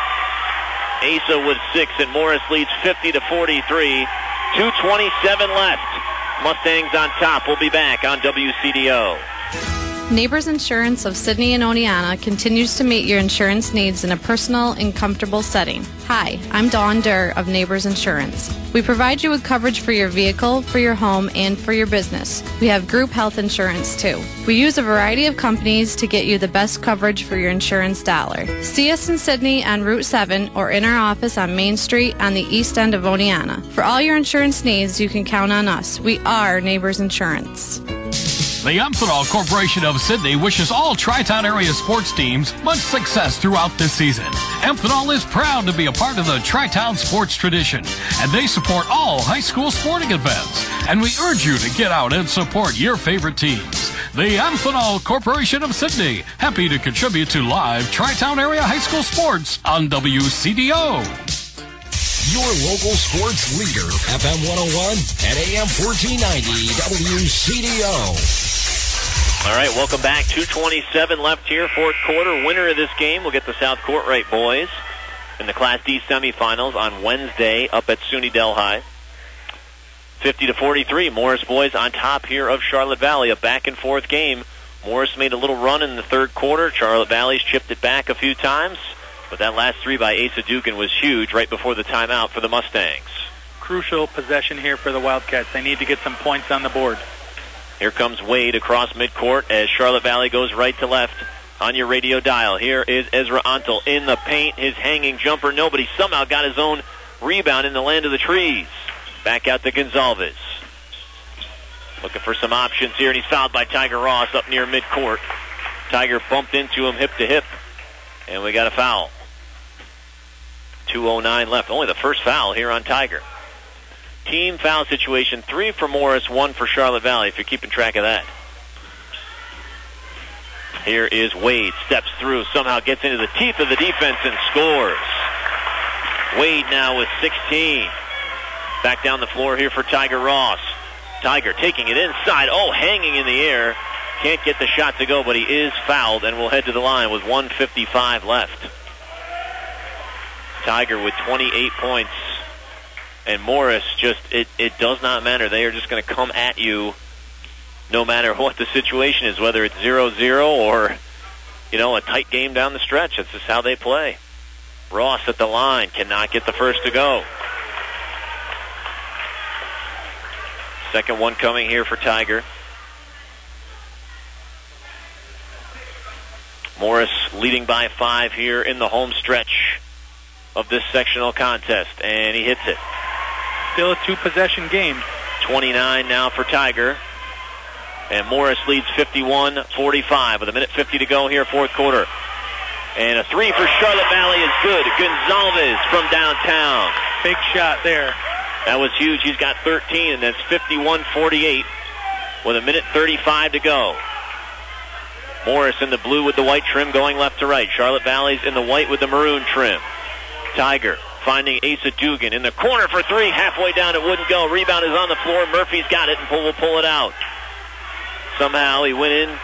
Asa with 6, and Morris leads 50-43. 2:27 left. Mustangs on top. We'll be back on WCDO. Neighbors Insurance of Sydney and Oneonta continues to meet your insurance needs in a personal and comfortable setting. Hi, I'm Dawn Durr of Neighbors Insurance. We provide you with coverage for your vehicle, for your home, and for your business. We have group health insurance too. We use a variety of companies to get you the best coverage for your insurance dollar. See us in Sydney on Route 7 or in our office on Main Street on the east end of Oneonta. For all your insurance needs, you can count on us. We are Neighbors Insurance. The Amphenol Corporation of Sydney wishes all Tri-Town area sports teams much success throughout this season. Amphenol is proud to be a part of the Tri-Town sports tradition, and they support all high school sporting events. And we urge you to get out and support your favorite teams. The Amphenol Corporation of Sydney, happy to contribute to live Tri-Town area high school sports on WCDO. Your local sports leader, FM 101 and AM 1490 WCDO. All right, welcome back. 2:27 left here, fourth quarter. Winner of this game will get the South Courtright boys in the Class D semifinals on Wednesday up at SUNY Delhi. 50-43. Morris boys on top here of Charlotte Valley. A back-and-forth game. Morris made a little run in the third quarter. Charlotte Valley's chipped it back a few times. But that last three by Asa Dugan was huge right before the timeout for the Mustangs. Crucial possession here for the Wildcats. They need to get some points on the board. Here comes Wade across midcourt as Charlotte Valley goes right to left on your radio dial. Here is Ezra Antel in the paint. His hanging jumper. Nobody somehow got his own rebound in the land of the trees. Back out to Gonzalez. Looking for some options here, and he's fouled by Tiger Ross up near midcourt. Tiger bumped into him hip to hip, and we got a foul. 2:09 left. Only the first foul here on Tiger. Team foul situation, 3 for Morris, 1 for Charlotte Valley, if you're keeping track of that. Here is Wade, steps through, somehow gets into the teeth of the defense and scores. Wade now with 16. Back down the floor here for Tiger Ross. Tiger taking it inside, hanging in the air. Can't get the shot to go, but he is fouled and will head to the line with 1:55 left. Tiger with 28 points. And Morris it does not matter. They are just going to come at you no matter what the situation is, whether it's 0-0 or, a tight game down the stretch. That's just how they play. Ross at the line cannot get the first to go. Second one coming here for Tiger. Morris leading by 5 here in the home stretch of this sectional contest, and he hits it. Still a 2-possession game. 29 now for Tiger. And Morris leads 51-45 with 1:50 to go here, fourth quarter. And a 3 for Charlotte Valley is good. Gonzalez from downtown. Big shot there. That was huge. He's got 13, and that's 51-48 with 1:35 to go. Morris in the blue with the white trim going left to right. Charlotte Valley's in the white with the maroon trim. Tiger finding Asa Dugan in the corner for 3. Halfway down, it wouldn't go. Rebound is on the floor. Murphy's got it and will pull it out. Somehow he went in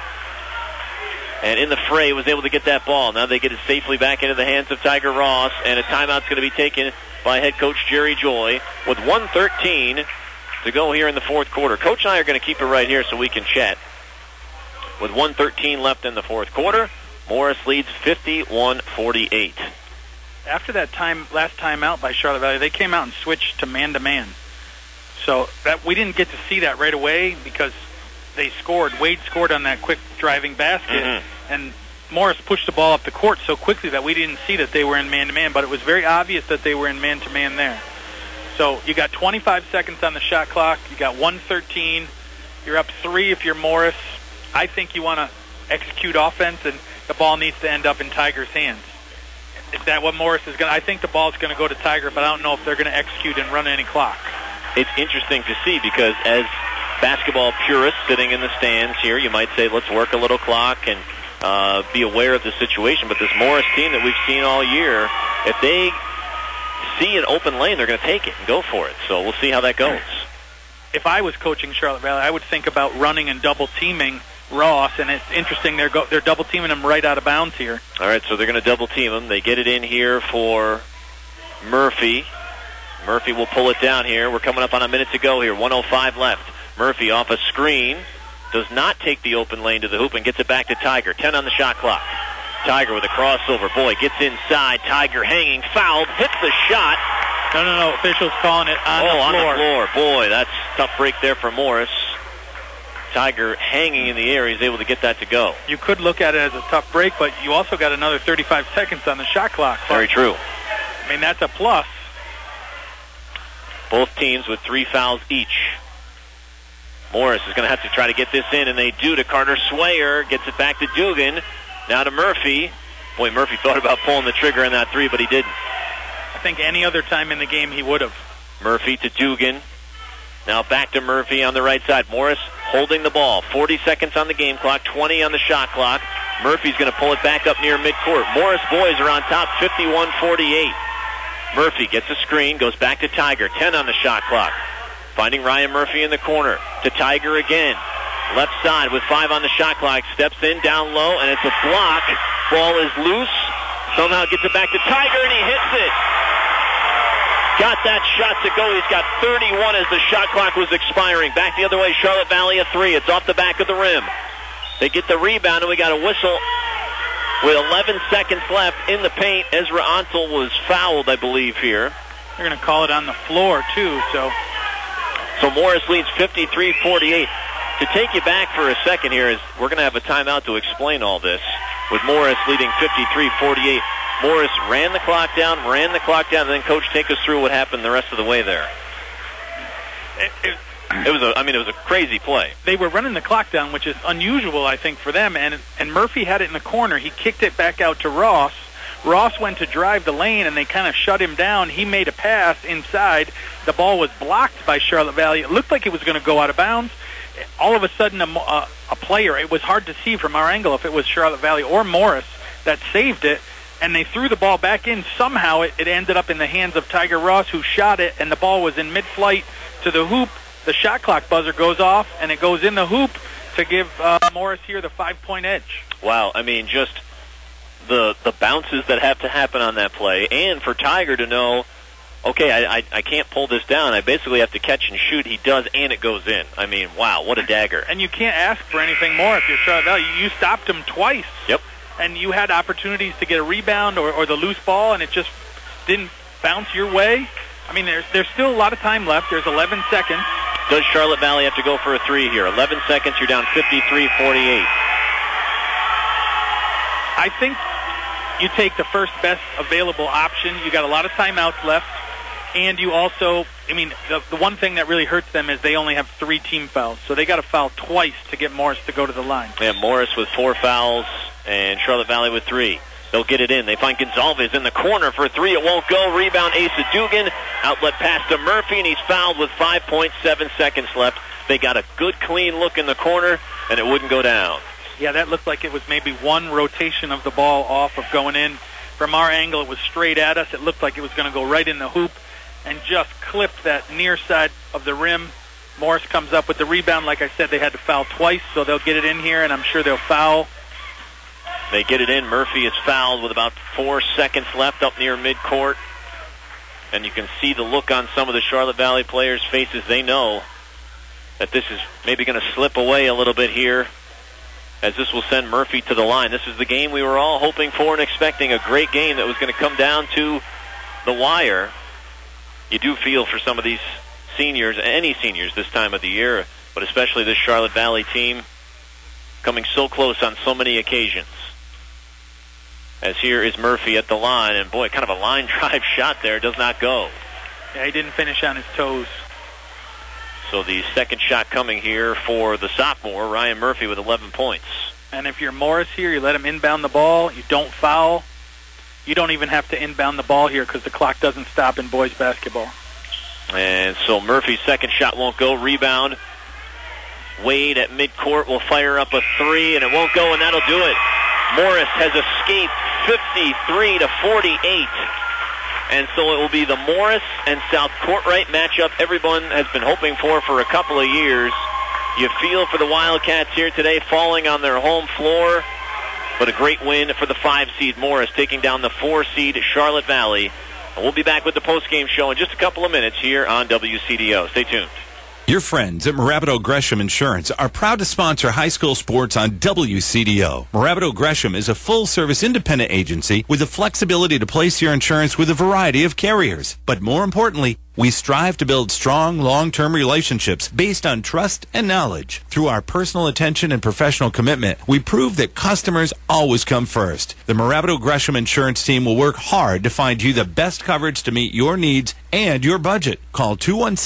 and in the fray was able to get that ball. Now they get it safely back into the hands of Tiger Ross, and a timeout's going to be taken by head coach Jerry Joy with 1:13 to go here in the fourth quarter. Coach and I are going to keep it right here so we can chat. With 1:13 left in the fourth quarter, Morris leads 51-48. After that last timeout by Charlotte Valley, they came out and switched to man-to-man. So that we didn't get to see that right away because they scored. Wade scored on that quick driving basket, and Morris pushed the ball up the court so quickly that we didn't see that they were in man-to-man, but it was very obvious that they were in man-to-man there. So you got 25 seconds on the shot clock. You got 1:13. You're up 3 if you're Morris. I think you want to execute offense, and the ball needs to end up in Tiger's hands. Is that what Morris is going to? I think the ball's going to go to Tiger, but I don't know if they're going to execute and run any clock. It's interesting to see because as basketball purists sitting in the stands here, you might say, let's work a little clock and be aware of the situation. But this Morris team that we've seen all year, if they see an open lane, they're going to take it and go for it. So we'll see how that goes. If I was coaching Charlotte Valley, I would think about running and double-teaming Ross, and it's interesting they're double-teaming him right out of bounds here. All right, so they're going to double-team him. They get it in here for Murphy. Murphy will pull it down here. We're coming up on a minute to go here. 1:05 left. Murphy off a screen. Does not take the open lane to the hoop and gets it back to Tiger. 10 on the shot clock. Tiger with a crossover. Boy, gets inside. Tiger hanging. Fouled. Hits the shot. No. Officials calling it on the floor. On the floor. Boy, that's a tough break there for Morris. Tiger hanging in the air. He's able to get that to go. You could look at it as a tough break, but you also got another 35 seconds on the shot clock. Very true. I mean, that's a plus. Both teams with 3 fouls each. Morris is going to have to try to get this in, and they do to Carter Swayer. Gets it back to Dugan. Now to Murphy. Boy, Murphy thought about pulling the trigger on that 3, but he didn't. I think any other time in the game he would have. Murphy to Dugan. Now back to Murphy on the right side. Morris holding the ball. 40 seconds on the game clock, 20 on the shot clock. Murphy's going to pull it back up near midcourt. Morris boys are on top, 51-48. Murphy gets a screen, goes back to Tiger, 10 on the shot clock. Finding Ryan Murphy in the corner. To Tiger again. Left side with 5 on the shot clock. Steps in, down low, and it's a block. Ball is loose. Somehow gets it back to Tiger, and he hits it. Got that shot to go. He's got 31 as the shot clock was expiring. Back the other way, Charlotte Valley a three. It's off the back of the rim. They get the rebound, and we got a whistle with 11 seconds left in the paint. Ezra Ontel was fouled, I believe, here. They're going to call it on the floor, too. So Morris leads 53-48. To take you back for a second here, is we're going to have a timeout to explain all this. With Morris leading 53-48. Morris ran the clock down, and then Coach, take us through what happened the rest of the way there. It was a crazy play. They were running the clock down, which is unusual, I think, for them. And Murphy had it in the corner. He kicked it back out to Ross. Ross went to drive the lane, and they kind of shut him down. He made a pass inside. The ball was blocked by Charlotte Valley. It looked like it was going to go out of bounds. All of a sudden, a player, it was hard to see from our angle if it was Charlotte Valley or Morris that saved it. And they threw the ball back in. Somehow it ended up in the hands of Tiger Ross, who shot it, and the ball was in mid-flight to the hoop. The shot clock buzzer goes off, and it goes in the hoop to give Morris here the 5-point edge. Wow, just the bounces that have to happen on that play, and for Tiger to know, okay, I can't pull this down. I basically have to catch and shoot. He does, and it goes in. Wow, what a dagger. And you can't ask for anything more if you're Charlotte Valley. You stopped him twice. Yep. And you had opportunities to get a rebound or the loose ball, and it just didn't bounce your way. There's still a lot of time left. There's 11 seconds. Does Charlotte Valley have to go for a three here? 11 seconds, you're down 53-48. I think you take the first best available option. You got a lot of timeouts left, and you also, the one thing that really hurts them is they only have 3 team fouls, so they got to foul twice to get Morris to go to the line. Yeah, Morris with 4 fouls, and Charlotte Valley with 3. They'll get it in. They find Gonzalez in the corner for 3. It won't go. Rebound, Asa Dugan. Outlet pass to Murphy, and he's fouled with 5.7 seconds left. They got a good, clean look in the corner, and it wouldn't go down. Yeah, that looked like it was maybe one rotation of the ball off of going in. From our angle, it was straight at us. It looked like it was going to go right in the hoop and just clipped that near side of the rim. Morris comes up with the rebound. Like I said, they had to foul twice, so they'll get it in here, and I'm sure they'll foul. They get it in. Murphy is fouled with about 4 seconds left up near midcourt. And you can see the look on some of the Charlotte Valley players' faces. They know that this is maybe going to slip away a little bit here, as this will send Murphy to the line. This is the game we were all hoping for and expecting, a great game that was going to come down to the wire. You do feel for some of these seniors, any seniors this time of the year, but especially this Charlotte Valley team coming so close on so many occasions. As here is Murphy at the line, and boy, kind of a line drive shot there, does not go. Yeah, he didn't finish on his toes. So the second shot coming here for the sophomore, Ryan Murphy, with 11 points. And if you're Morris here, you let him inbound the ball, you don't foul. You don't even have to inbound the ball here because the clock doesn't stop in boys basketball. And so Murphy's second shot won't go. Rebound. Wade at midcourt will fire up a 3, and it won't go, and that'll do it. Morris has escaped 53-48. And so it will be the Morris and South Courtright matchup everyone has been hoping for a couple of years. You feel for the Wildcats here today, falling on their home floor, but a great win for the 5-seed Morris, taking down the 4-seed Charlotte Valley. And we'll be back with the postgame show in just a couple of minutes here on WCDO. Stay tuned. Your friends at Marabito Gresham Insurance are proud to sponsor high school sports on WCDO. Marabito Gresham is a full-service independent agency with the flexibility to place your insurance with a variety of carriers. But more importantly, we strive to build strong, long-term relationships based on trust and knowledge. Through our personal attention and professional commitment, we prove that customers always come first. The Marabito Gresham Insurance team will work hard to find you the best coverage to meet your needs and your budget. Call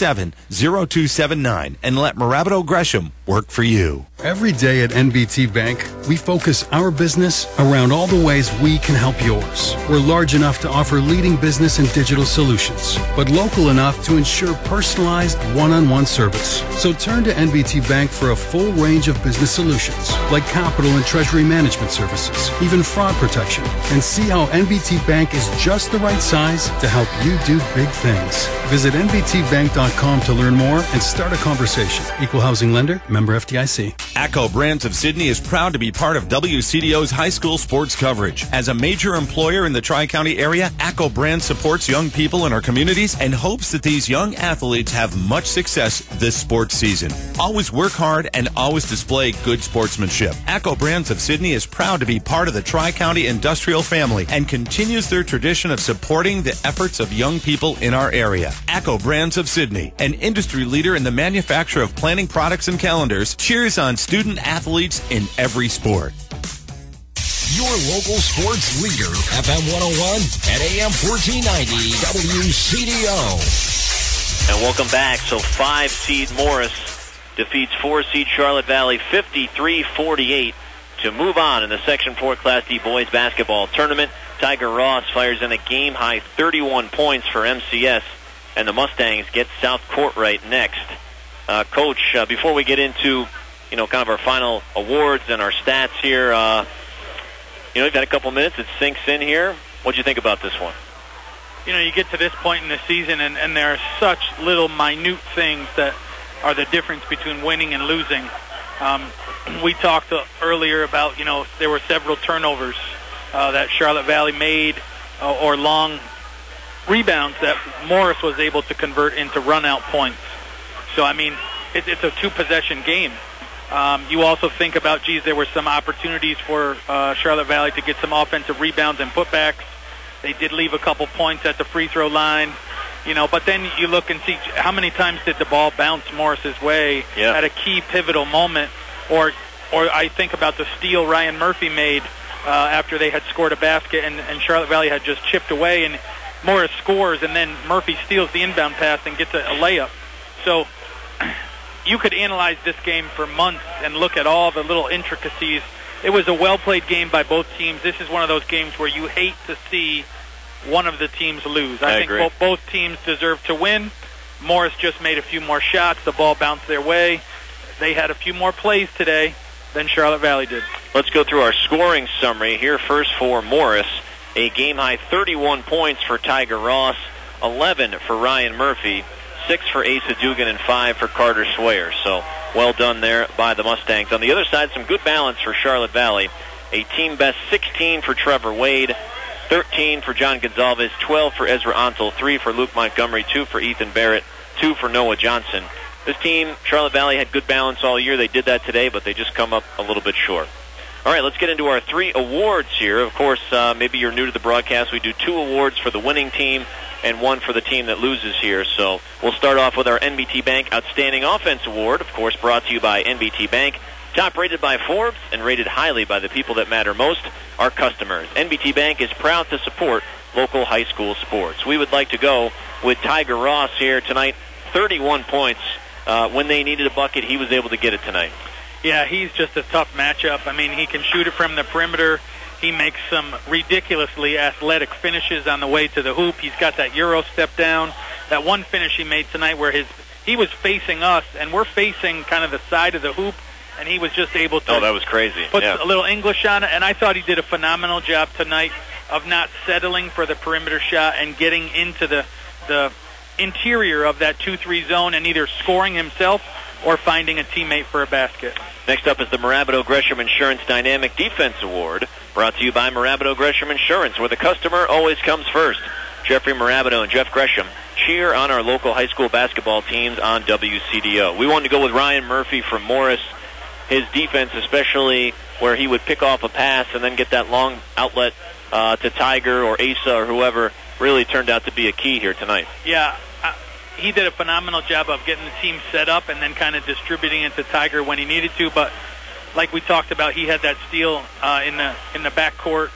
217-0279 and let Marabito Gresham work for you. Every day at NBT Bank, we focus our business around all the ways we can help yours. We're large enough to offer leading business and digital solutions, but local enough enough to ensure personalized one-on-one service. So turn to NBT Bank for a full range of business solutions, like capital and treasury management services, even fraud protection, and see how NBT Bank is just the right size to help you do big things. Visit nbtbank.com to learn more and start a conversation. Equal housing lender, member FDIC. ACCO Brands of Sydney is proud to be part of WCDO's high school sports coverage. As a major employer in the Tri-County area, ACCO Brands supports young people in our communities and hopes that these young athletes have much success this sports season. Always work hard and always display good sportsmanship. ACCO Brands of Sydney is proud to be part of the Tri-County industrial family and continues their tradition of supporting the efforts of young people in our area. ACCO Brands of Sydney, an industry leader in the manufacture of planning products and calendars, cheers on student athletes in every sport. Your local sports leader, FM 101 and AM 1490 WCDO. And welcome back. So 5-seed Morris defeats 4-seed Charlotte Valley 53-48 to move on in the Section 4 Class D boys basketball tournament. Tiger Ross fires in a game-high 31 points for MCS, and the Mustangs get South Courtright next. Coach, before we get into, kind of our final awards and our stats here, you've had a couple minutes. It sinks in here. What'd you think about this one? You get to this point in the season, and there are such little minute things that are the difference between winning and losing. We talked earlier about, there were several turnovers that Charlotte Valley made or long rebounds that Morris was able to convert into run-out points. So, it's a two-possession game. You also think about, there were some opportunities for Charlotte Valley to get some offensive rebounds and putbacks. They did leave a couple points at the free throw line, but then you look and see how many times did the ball bounce Morris's way at a key pivotal moment, or I think about the steal Ryan Murphy made after they had scored a basket and Charlotte Valley had just chipped away, and Morris scores, and then Murphy steals the inbound pass and gets a layup. So you could analyze this game for months and look at all the little intricacies. It was a well-played game by both teams. This is one of those games where you hate to see one of the teams lose. I think both teams deserve to win. Morris just made a few more shots. The ball bounced their way. They had a few more plays today than Charlotte Valley did. Let's go through our scoring summary here. First for Morris, a game-high 31 points for Tiger Ross, 11 for Ryan Murphy, 6 for Asa Dugan, and 5 for Carter Swayer. So well done there by the Mustangs. On the other side, some good balance for Charlotte Valley. A team best 16 for Trevor Wade, 13 for John Gonzalez, 12 for Ezra Ontel, 3 for Luke Montgomery, 2 for Ethan Barrett, 2 for Noah Johnson. This team, Charlotte Valley, had good balance all year. They did that today, but they just come up a little bit short. All right, let's get into our 3 awards here. Of course, maybe you're new to the broadcast. We do 2 awards for the winning team and 1 for the team that loses here. So we'll start off with our NBT Bank Outstanding Offense Award, of course, brought to you by NBT Bank. Top rated by Forbes and rated highly by the people that matter most, our customers. NBT Bank is proud to support local high school sports. We would like to go with Tiger Ross here tonight. 31 points. When they needed a bucket, he was able to get it tonight. Yeah, he's just a tough matchup. He can shoot it from the perimeter. He makes some ridiculously athletic finishes on the way to the hoop. He's got that Euro step down. That one finish he made tonight where he was facing us, and we're facing kind of the side of the hoop, and he was just able to that was crazy. Put a little English on it, and I thought he did a phenomenal job tonight of not settling for the perimeter shot and getting into the interior of that 2-3 zone and either scoring himself or finding a teammate for a basket. Next up is the Marabito Gresham Insurance Dynamic Defense Award, brought to you by Marabito Gresham Insurance, where the customer always comes first. Jeffrey Marabito and Jeff Gresham cheer on our local high school basketball teams on WCDO. We wanted to go with Ryan Murphy from Morris. His defense, especially where he would pick off a pass and then get that long outlet to Tiger or Asa or whoever, really turned out to be a key here tonight. Yeah, he did a phenomenal job of getting the team set up and then kind of distributing it to Tiger when he needed to. But like we talked about, he had that steal in the backcourt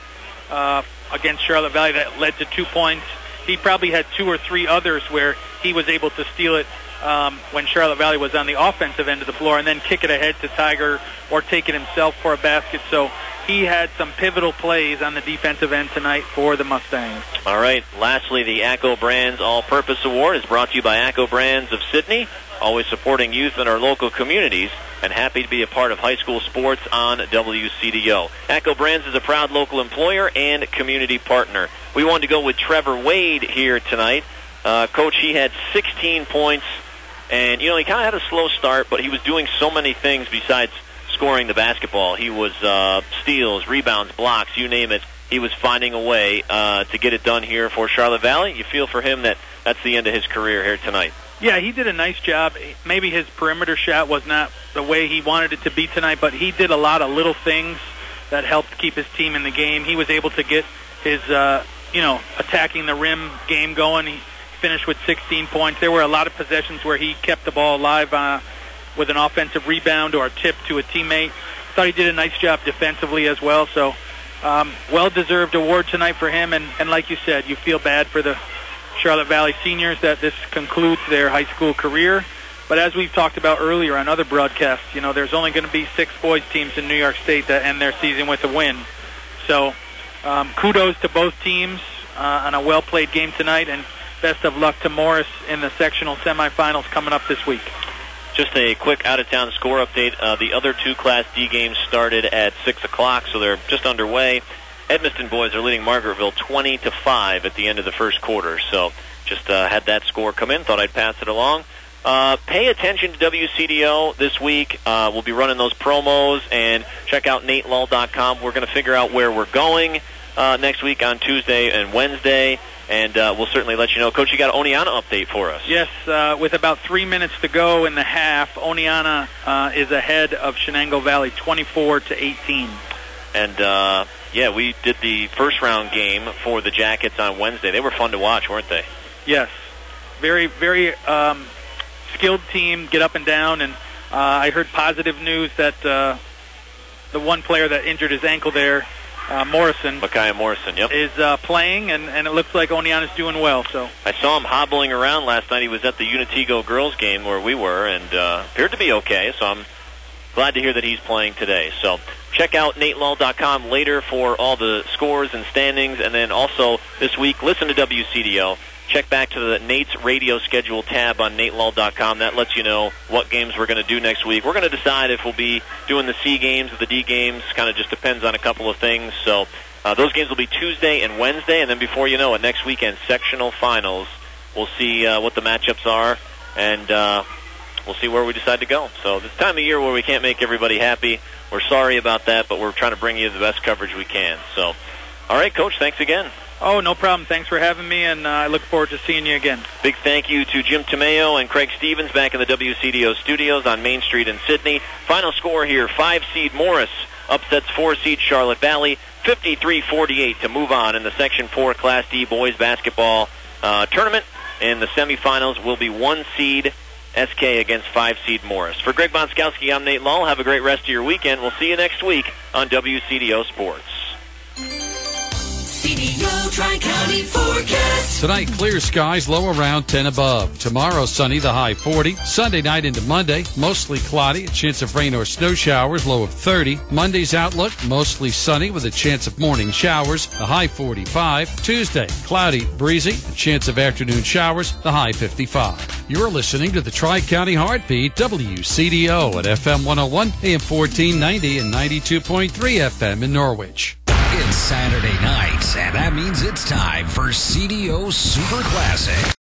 against Charlotte Valley that led to 2 points. He probably had 2 or 3 others where he was able to steal it when Charlotte Valley was on the offensive end of the floor and then kick it ahead to Tiger or take it himself for a basket. So he had some pivotal plays on the defensive end tonight for the Mustangs. All right. Lastly, the ACCO Brands All-Purpose Award is brought to you by ACCO Brands of Sydney, always supporting youth in our local communities, and happy to be a part of high school sports on WCDO. ACCO Brands is a proud local employer and community partner. We wanted to go with Trevor Wade here tonight. Coach, he had 16 points, and, he kind of had a slow start, but he was doing so many things besides scoring the basketball. He was steals, rebounds, blocks, you name it. He was finding a way to get it done here for Charlotte Valley. You feel for him that that's the end of his career here tonight. Yeah, he did a nice job. Maybe his perimeter shot was not the way he wanted it to be tonight, but he did a lot of little things that helped keep his team in the game. He was able to get his, attacking the rim game going. He finished with 16 points. There were a lot of possessions where he kept the ball alive with an offensive rebound or a tip to a teammate. Thought he did a nice job defensively as well. So, well-deserved award tonight for him. And like you said, you feel bad for the Charlotte Valley seniors that this concludes their high school career. But as we've talked about earlier on other broadcasts, there's only going to be 6 boys teams in New York State that end their season with a win. So, kudos to both teams on a well-played game tonight, and best of luck to Morris in the sectional semifinals coming up this week. Just a quick out-of-town score update. The other 2 Class D games started at 6 o'clock, so they're just underway. Edmiston boys are leading Margaretville 20-5 at the end of the first quarter. So just had that score come in. Thought I'd pass it along. Pay attention to WCDO this week. We'll be running those promos, and check out NateLull.com. We're going to figure out where we're going next week on Tuesday and Wednesday. And we'll certainly let you know. Coach, you got an Oneonta update for us. Yes, with about 3 minutes to go in the half, Oneonta is ahead of Shenango Valley 24-18. And, we did the first-round game for the Jackets on Wednesday. They were fun to watch, weren't they? Yes. Very, very skilled team, get up and down. And I heard positive news that the one player that injured his ankle there, Morrison. Micaiah Morrison, yep. Is playing, and it looks like Oneonta's doing well. So I saw him hobbling around last night. He was at the Unitigo girls game where we were, and appeared to be okay, so I'm glad to hear that he's playing today. So check out NateLull.com later for all the scores and standings, and then also this week, listen to WCDO. Check back to the Nate's radio schedule tab on NateLull.com. That lets you know what games we're going to do next week. We're going to decide if we'll be doing the C games or the D games. Kind of just depends on a couple of things. So those games will be Tuesday and Wednesday, and then before you know it, next weekend, sectional finals. We'll see what the matchups are, and we'll see where we decide to go. So this time of year where we can't make everybody happy, we're sorry about that, but we're trying to bring you the best coverage we can. So, all right, Coach, thanks again. Oh, no problem. Thanks for having me, and I look forward to seeing you again. Big thank you to Jim Tomeo and Craig Stevens back in the WCDO studios on Main Street in Sydney. Final score here, 5-seed Morris upsets 4-seed Charlotte Valley, 53-48 to move on in the Section 4 Class D boys basketball tournament. In the semifinals will be 1-seed SK against 5-seed Morris. For Greg Bonskowski, I'm Nate Lull. Have a great rest of your weekend. We'll see you next week on WCDO Sports. CDO Tri-County forecast. Tonight, clear skies, low around 10 above. Tomorrow, sunny, the high 40. Sunday night into Monday, mostly cloudy, a chance of rain or snow showers, low of 30. Monday's outlook, mostly sunny with a chance of morning showers, the high 45. Tuesday, cloudy, breezy, a chance of afternoon showers, the high 55. You're listening to the Tri-County Heartbeat, WCDO at FM 101, AM 1490, and 92.3 FM in Norwich. It's Saturday night, and that means it's time for CDO Super Classic.